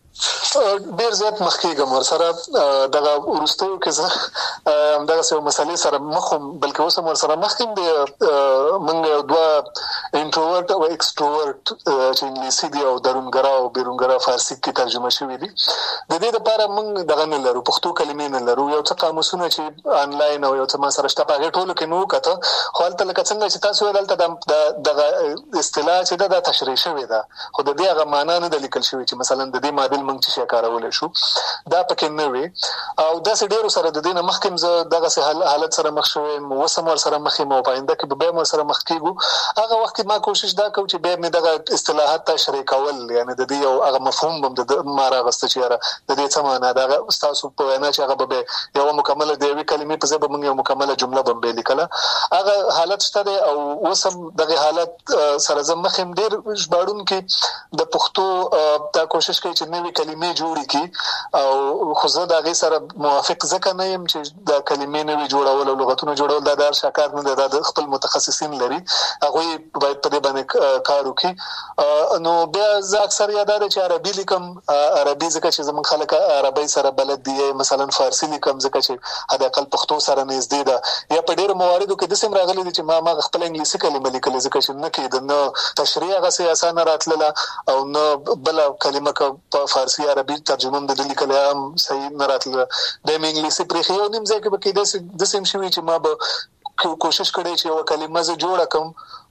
ډیر زیات مخکېږم ورسره دغه ورستیو کې زه دغه څه مسلې سره مخم بلکې اوس هم سره مخکیم دی موږ دوه انټروورټ او ایکسټروورټ چې انګلیسي دی او درونګرا او بیرونګرا فارسی کې ترجمه شوی دی. د دې لپاره موږ دغه نه لرو پښتو کلمې نه لرو یو څه قاموسونه چې آنلاین او یو څه ما سره شته په ټولو کې نو کته خو هلته لکه څنګه چې تاسو دلته دغه اصطلاح چې دا تشریح شوی ده خو د دې هغه معنا نه د لیکل شوی چې مثلا د دې معادل موږ چې کارول شو دا پکې نه وي او دا ډیرو سره د دینه مخکم زه دغه حالت سره مخ شوم وسم ور سره مخې مو پاینده کې به مو سره مخ کېګو هغه وخت ما کوشش دا کوم چې به مې دغه اصطلاحات تشریح کول یعنی د دې یو هغه مفهوم هم د مارا غست چې را د دې څه معنا دا تاسو په وینا چې هغه به یو مکمله دی وی کلمې په ځای به موږ یو مکمله جمله به به لیکله هغه حالت شته او وسم دغه حالت سره زم مخم ډیر ژباړون کې د پښتو دا کوشش کوي چې نوې کلمې جوړی کی او خو زه دا غي سره موافق ځکه نه يم چې دا کلمې نوې جوړول او لغتونه جوړول دا د شاکار نه د خپل متخصصین لري هغه باید په دې باندې کار وکړي. نو بیا زه اکثر یاداره چې عربي لیکم عربي ځکه چې زمون خلک عربي سره بلد دي مثلا فارسی لیکم ځکه چې هدا خپل پښتو سره نږدې ده یا په ډیرو مواردو کې د سم راغلي چې ما خپل انګلیسي کلمه لیکل ځکه چې نه کېد نه تشریح غسه اسانه راتله او نه بل کلمه په فارسی عربي ترجمه د لیکلام صحیح نه راتله د انګلیسي پرې خو نیم ځکه به کې د سم شوی چې ما به کوشش کړی چې یو کلمه ز جوړ کم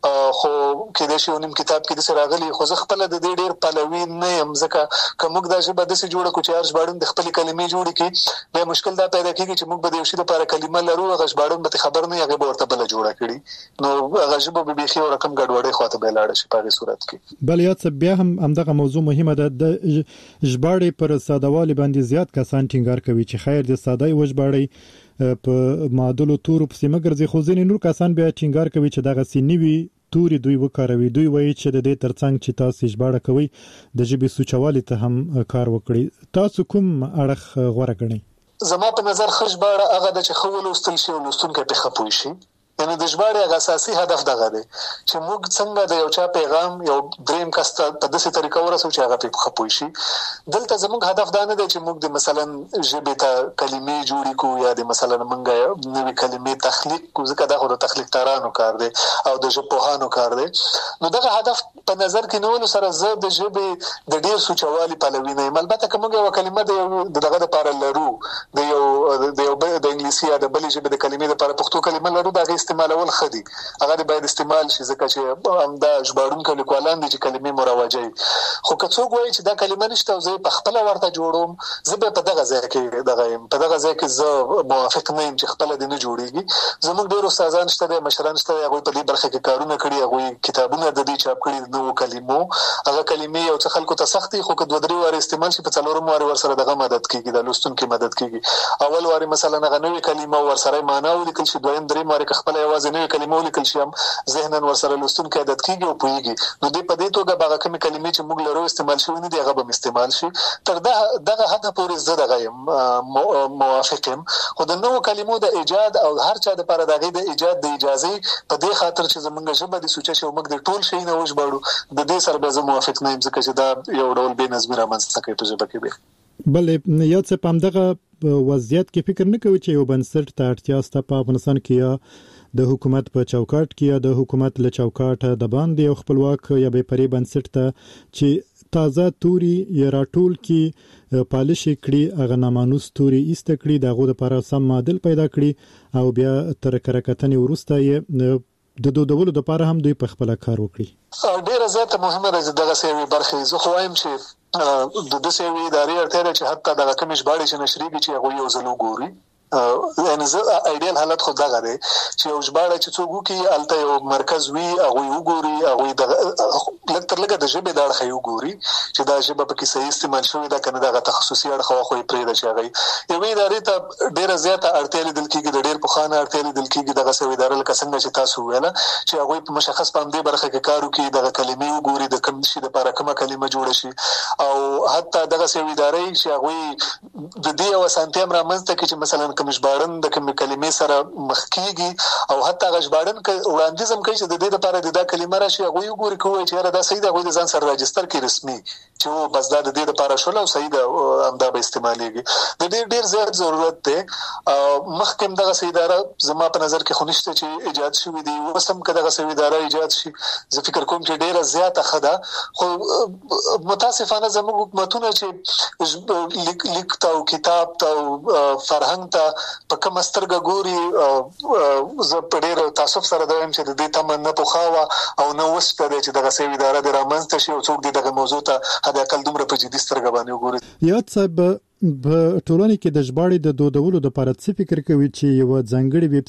خو کې د شیونیم کتاب کې د سراغلی خو زه خپل د دې ډیر پلوي نه يم ځکه کومګ د ژبه د سې جوړه کو چې هر ژباړن د خپل کلمې جوړي کې به مشکل دا پیدا کیږي چې موږ به د یو شی لپاره کلمه لرو هغه ژباړن به خبر نه هغه ورته بل جوړه کړي نو هغه ژبه به بيخي او رقم ګډوډي خواته به لاړ شي په هغه صورت کې. بل یاد څه بیا هم همدغه موضوع مهمه ده د ژباړې پر سادهوالي باندې زیات کسان ټینګار کوي چې خیر د ساده وژباړې په معادلو تورو په سیمه ګرځي خو ځینې نور کسان بیا ټینګار کوي چې دغه سینوي توري دوی وکاروي دوی وایي چې د دې ترڅنګ چې تاسو ژباړه کوي د ژبې سوچوالي ته هم کار وکړي. تاسو کوم اړخ غوړه کړئ؟ زما په نظر خژباړه هغه د چخول لوستل شي او لوستونکو په خپوي شي یعنی د ژباړې اساسي هدف دغه دی چې موږ څنګه د یو چا پیغام یو دریم کس ته په داسې طریقه ورسو چې هغه په خپوي شي. دلته زموږ هدف دا نه دی چې موږ د مثلا ژبې ته کلمې جوړې کو یا د مثلا موږ نوې کلمې تخلیق کو ځکه دا خو د تخلیق ترانو کار دی او د ژبپوهانو کار دی نو دغه هدف په نظر کې نو سره زه د ژبې د ډیر سوچوالي پلوي نه یم. البته کومه یو کلمه د دغه لپاره لرو د یو د انګلیسي یا د بلې ژبې د کلمې لپاره پښتو کلمه لرو دا استعمالول خدي هغه باید استعمال شي ځکه چې همدا ژباړونکو لیکوالان دي چې کلمې مروجي خو که څوک وایي چې دا کلمه نشته او زه په خپل ورته جوړوم زه به په دغه ځای کې په دغه ځای کې زه موافق نه یم چې خپل د نه جوړيږي. زموږ ډیر استادان شته مشران شته هغه په دې برخه کې کارونه کړي هغه کتابونه د دې چاپ کړي نو کلمو هغه کلمې او څه خلکو ته سختي خو که دوه درې واره استعمال شي په څلورم واره ور سره دغه مدد کیږي د لوستونکو مدد کیږي. اول واره مثلا هغه نوې کلمه ور سره معنا ولیکل شي دویم دریم واره خپل یوازې نوې کلمه ولیکل شي هم ذهناً ور سره لوستونکو عادت کیږي او پوهیږي نو دې په دې توګه هغه کومې کلمې چې موږ لرو استعمال شوی نه دی هغه به استعمال شي تر دغه حد پورې زه دغه موافق یم. خو د نوو کلمو د ایجاد او هر چا لپاره دغه د ایجاد د اجازه په دې خاطر چې زمونږ ژبه د سوچ شو موږ د ټول شي نه وژباړو د دې سره به زه موافق نه یم ځکه چې دا یو ډول بې نظمي رامنځته کوي په ژبه کې. بل یو څه په همدغه وضعیت کې فکر نه کوي چې یو بنسټ ته اړتیا سته په افغانستان کې یا د حکومت په چوکاټ کې یا د حکومت له چوکاټه د باندې یو خپلواک یا بې پرې بنسټ ته چې تازه توري یا راټول کې پالش کړي هغه نامانوس توري ایست کړي دغه لپاره سم معادل پیدا کړي او بیا تر کرکټنې ورسته یې د دودولو لپاره هم دوی په خپل کار وکړي. ډیره زیاته مهمه ده دغه سیوی برخه زه خو وایم چې د دې سیوی ادارې اړتیا چې حتی دغه کوم ژباړې چې نشریږي چې هغه یو ځلو ګوري یعنی زه ایډیال حالت خو دغه دی چې یو ژباړه چې څوک وکي الته یو مرکز وي هغه وګوري هغه د لکه لکه د ژبې د اړخ یو ګوري چې دا ژبه په کې صحیح استعمال شوی دا کنه دغه تخصصي اړخ خو یې پرې ده چې هغه یو ادارې ته ډیره زیاته اړتیا لیدل کېږي د ډیر پخوانه اړتیا لیدل کېږي دغه سوي ادارې لکه څنګه چې تاسو ویله چې هغه په مشخص باندې برخه کې کار کوي دغه کلمې وګوري د کوم شي لپاره کومه کلمه جوړه شي او حتی دغه سوي ادارې چې هغه د دې او سانتیم رامنځته کې چې مثلا کوم ژباړن د کوم کلمې سره مخ کیږي او حتی ژباړن کې وړاندیزم کوي چې د دې لپاره د کلمه راشي هغه وګوري کوی چې دا صحیح ده هغه ځان سره راجستر کې رسمي چې بس دا د دې لپاره شول او صحیح ده همدا به استعماليږي د دې ډیر زیات ضرورت دی. مخکې دغه سوي اداره زما په نظر کې خونشته چې ایجاد شوی دی وسم کداغه سوي اداره ایجاد شي زه فکر کوم چې ډیره زیاته خده خو متاسفانه زموږ حکومتونه چې لیک او کتاب ته فرهنګ ته په کوم سترګه ګوري زه په ډیر تاسف سره دویم چې د دې تمن نه پوخاوه او نو وسته چې دغه سوي اداره د رامنځته شي او څوک دغه موضوع ته هدا کل دومره په جدي سترګه باندې وګوري. یاد صاحب په ټولنه کې د ژباړې د دودولو لپاره څه فکر کوي چې یو ځانګړی ویب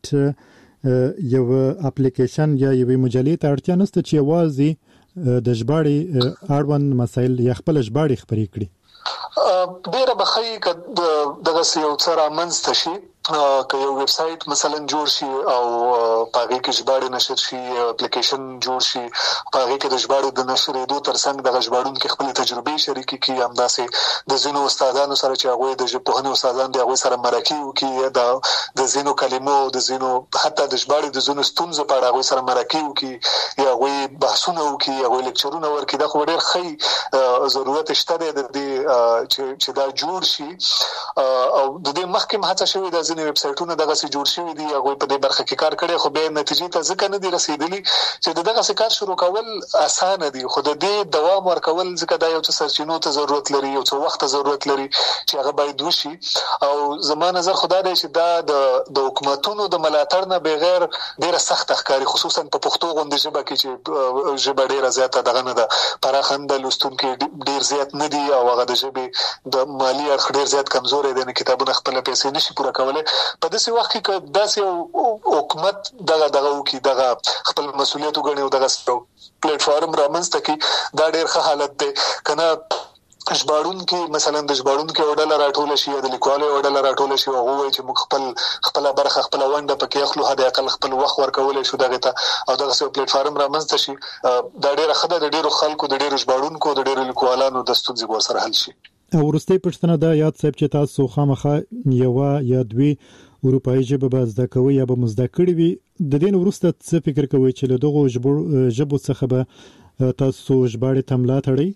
سټ یو اپلیکیشن یا یو مجلې ته اړتیا نشته چې یوازې د ژباړې اړوند مسایل یا خپل ژباړې خبرې کړي؟ ډیره بخی دغه یو څه رامنځته شي که یو ویب سټ مثلا جوړ شي او پاګه کې ژباړې نشر شي اپلیکیشن جوړ شي پاګه کې د ژباړې د نشرېدو ترڅنګ د ژباړونکو خپل تجربې شریکې کړي همداسې د زینو استادانو سره چې هغه د ژبپوهنې استادان دی هغه سره مرکه وکړي د زینو کلمو د زینو حتی د ژباړې د زینو ستونزې په اړه هغه سره مرکه وکړي یا هغه بحثونه وکړي هغه لیکچرونه ورکړي دا خو ډېر ښه ضرورت شته د دې چې دا جوړ شي او د دې مخکې هڅه شوې ده ځینې ویب سایټونه دغه سي جوړ شوي دي هغه په دې برخه کې کار کړي خو به نتیجې ته ځکه نه دي رسیدلي چې دغه سي کار شروع کول اسانه دي خو د دې دوام ورکول ځکه دا یو څه سرچینو ته ضرورت لري یو څه وخت ضرورت لري چې هغه باید وشي او زما نظر خدای دی چې دا د حکومتونو د ملاتړ نه بغیر ډیره سخت ښکاری خصوصا په پښتو غونډه ژبه کې چې ژبه ډیره زیاته دغه نه ده پراخنده لوستونکو ډیر زیات نه دي او هغه د ژبې د مالی اړخ ډیر زیات کمزوري دي نه کتابونه خپل پیسې نشي پوره کولای په داسې وخت کې داسې حکومت دغه وکي دغه خپل مسولیت وګڼي او دغه پلیټ فارم رامنځته کی دا ډیر ښه حالت دی کنه ژباړون کې مثلا د ژباړون کې وړل راټول شي د لیکوالو وړل راټول شي او هغه چې موږ خپل برخه خپل ونده پکې اخلو هدا اقل خپل وخت ورکول شو دغه ته او دغه پلیټ فارم رامنځته شي دا ډیره خدای د ډیرو خلکو د ډیرو ژباړونکو د ډیرو لیکوالانو د ستونزې ور سره حل شي ورسته پښتنه دا یاد صاحب چې تاسو خامخا یو یا دوی اروپאי ژبه به زده کوي یا به مزده کړی وي د دین ورسته څه فکر کوي چې له دغه ژبو څخه به تاسو ژباړې تملا تړي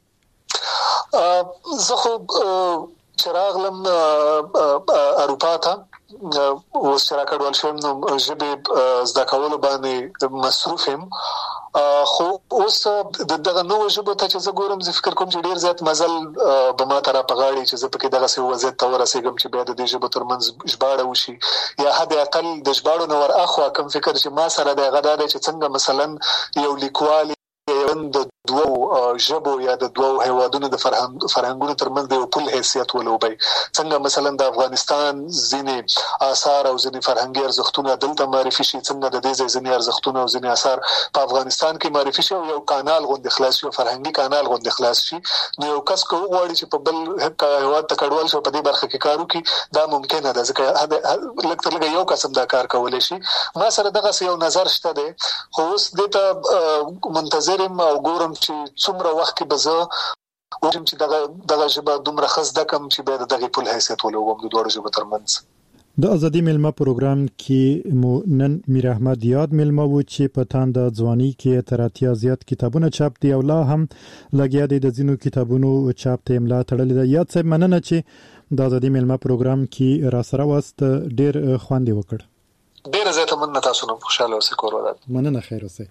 زه خو چراغلم اروپا ته اوس چې راکړول شوم نو ژبې زده کول باندې مصروف یم خو اوس دغه نو ژبه ته چې زه ګورم زه فکر کوم چې ډیر زیات مزل به ما تر په غاړي چې زه پکې دغه څه وضعیت ته ورسېږم چې بیا د دې ژبه ترمنځ ژباړه وشي یا حد اقل د ژباړو نور اخوا کوم فکر چې ما سره د غدا چې څنګه مثلا یو لیکوال د دوه ژبو یا د دوه هیوادونو د فرهنګونو ترمنځ د پل حیثیت ولوبي څنګه مثلا د افغانستان ځینې آثار او ځینې فرهنګي ارزښتونه دلته معرفي شي څنګه د دې ځینې ارزښتونه او ځینې آثار په افغانستان کې معرفي شي او یو کانال غوند خلاص شي فرهنګي کانال غوند خلاص شي نو یو کس کو غواړي چې په بل هیواد ته کډوال شي په دې برخه کې کار وکړي دا ممکنه ده ځکه لکه یو قسم دا کار کولای شي ما سره دغه یو نظر شته دی خو اوس دته منتظرم او ګورم چې څومره وخت کې به زه وګورم چې دغه ژبه دومره خزده کم چې به دغه پل حیثیت ولوم د دوه ژبو ترمنځ د ازادي ملما پروګرام کې مو نن میر احمد یاد ملما و چې په تاند ځواني کې تر اتیا زیات کتابونه چاپ دي او لا هم لګیا دي د زینو کتابونو چاپ ته املا تړلې ده یاد صاحب مننه چې د ازادي ملما پروګرام کې را سره واست ډیر خوند وکړ ډیر زیاته مننه تاسو نو خوشاله اوسئ کور ودان مننه خیر اوسئ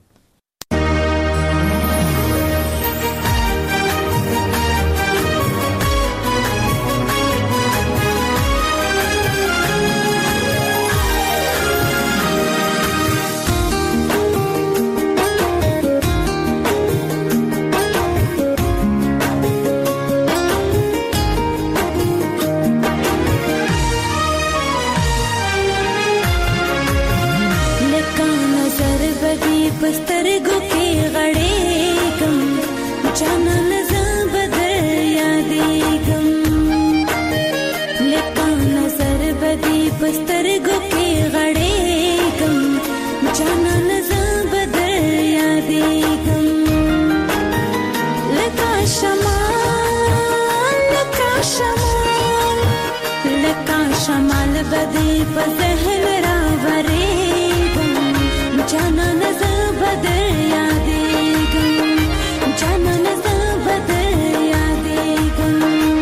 बस्तरगो के गड़े गम जाना नजर बदल यादे गम लेका नजर बदी बस्तरगो के गड़े गम जाना नजर बदल यादे गम लका शमाल बदी बदहल रावरे गम जाना नजर बदल यादे गम जाना नजर बदल यादे गम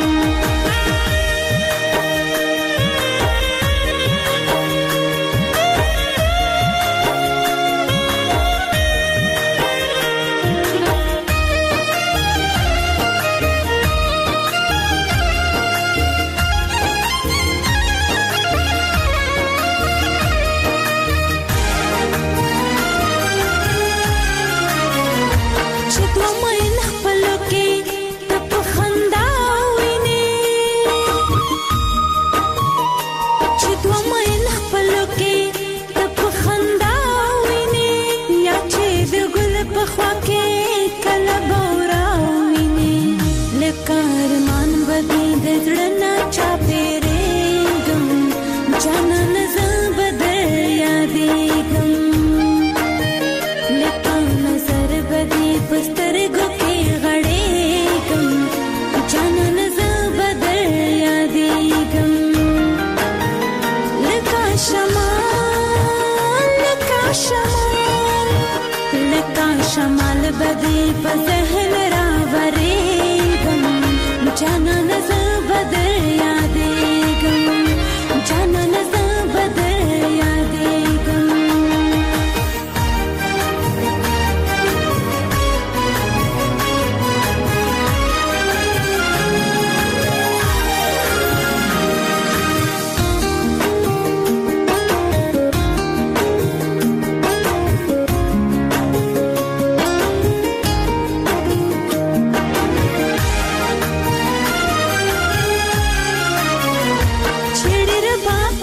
शमाल बदी बदहल रावरे गम जाना नजर बदल यादे गम जाना नजर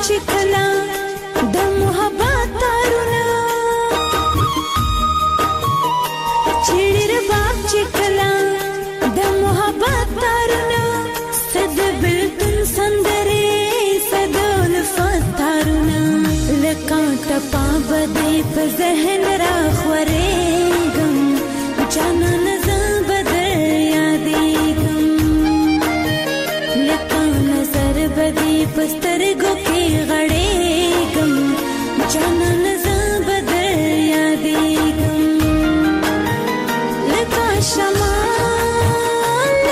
چکلا د محبت تارونه چړر باغ چکلا د محبت تارونه صد بلتن سندره صدول فتارونه لکه ټپا بده په ذهن را خورېږم جانان زه بدر یادېږم لکه نظر بده په سترګو کې غړېږم جانان زه بدر یادېږم لکه شمال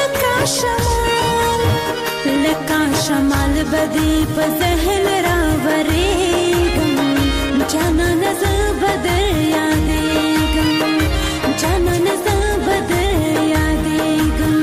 بده په ذهن را ورېږم جانان زه بدر یادېږم جانان زه بدر یادېږم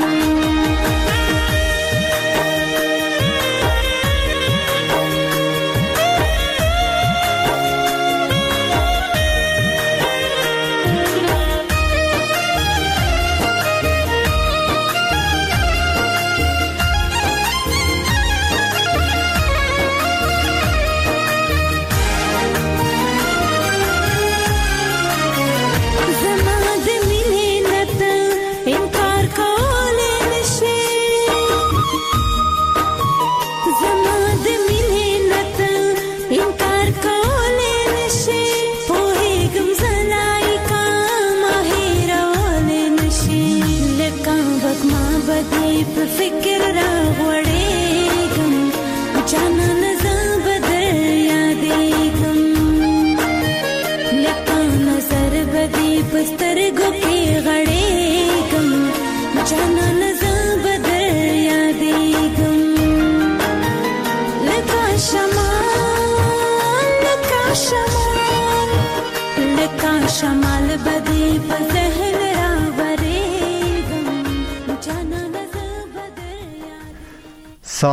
سترګو کې غړېږم جانان زه بدر یادېږم لکه شمال بده په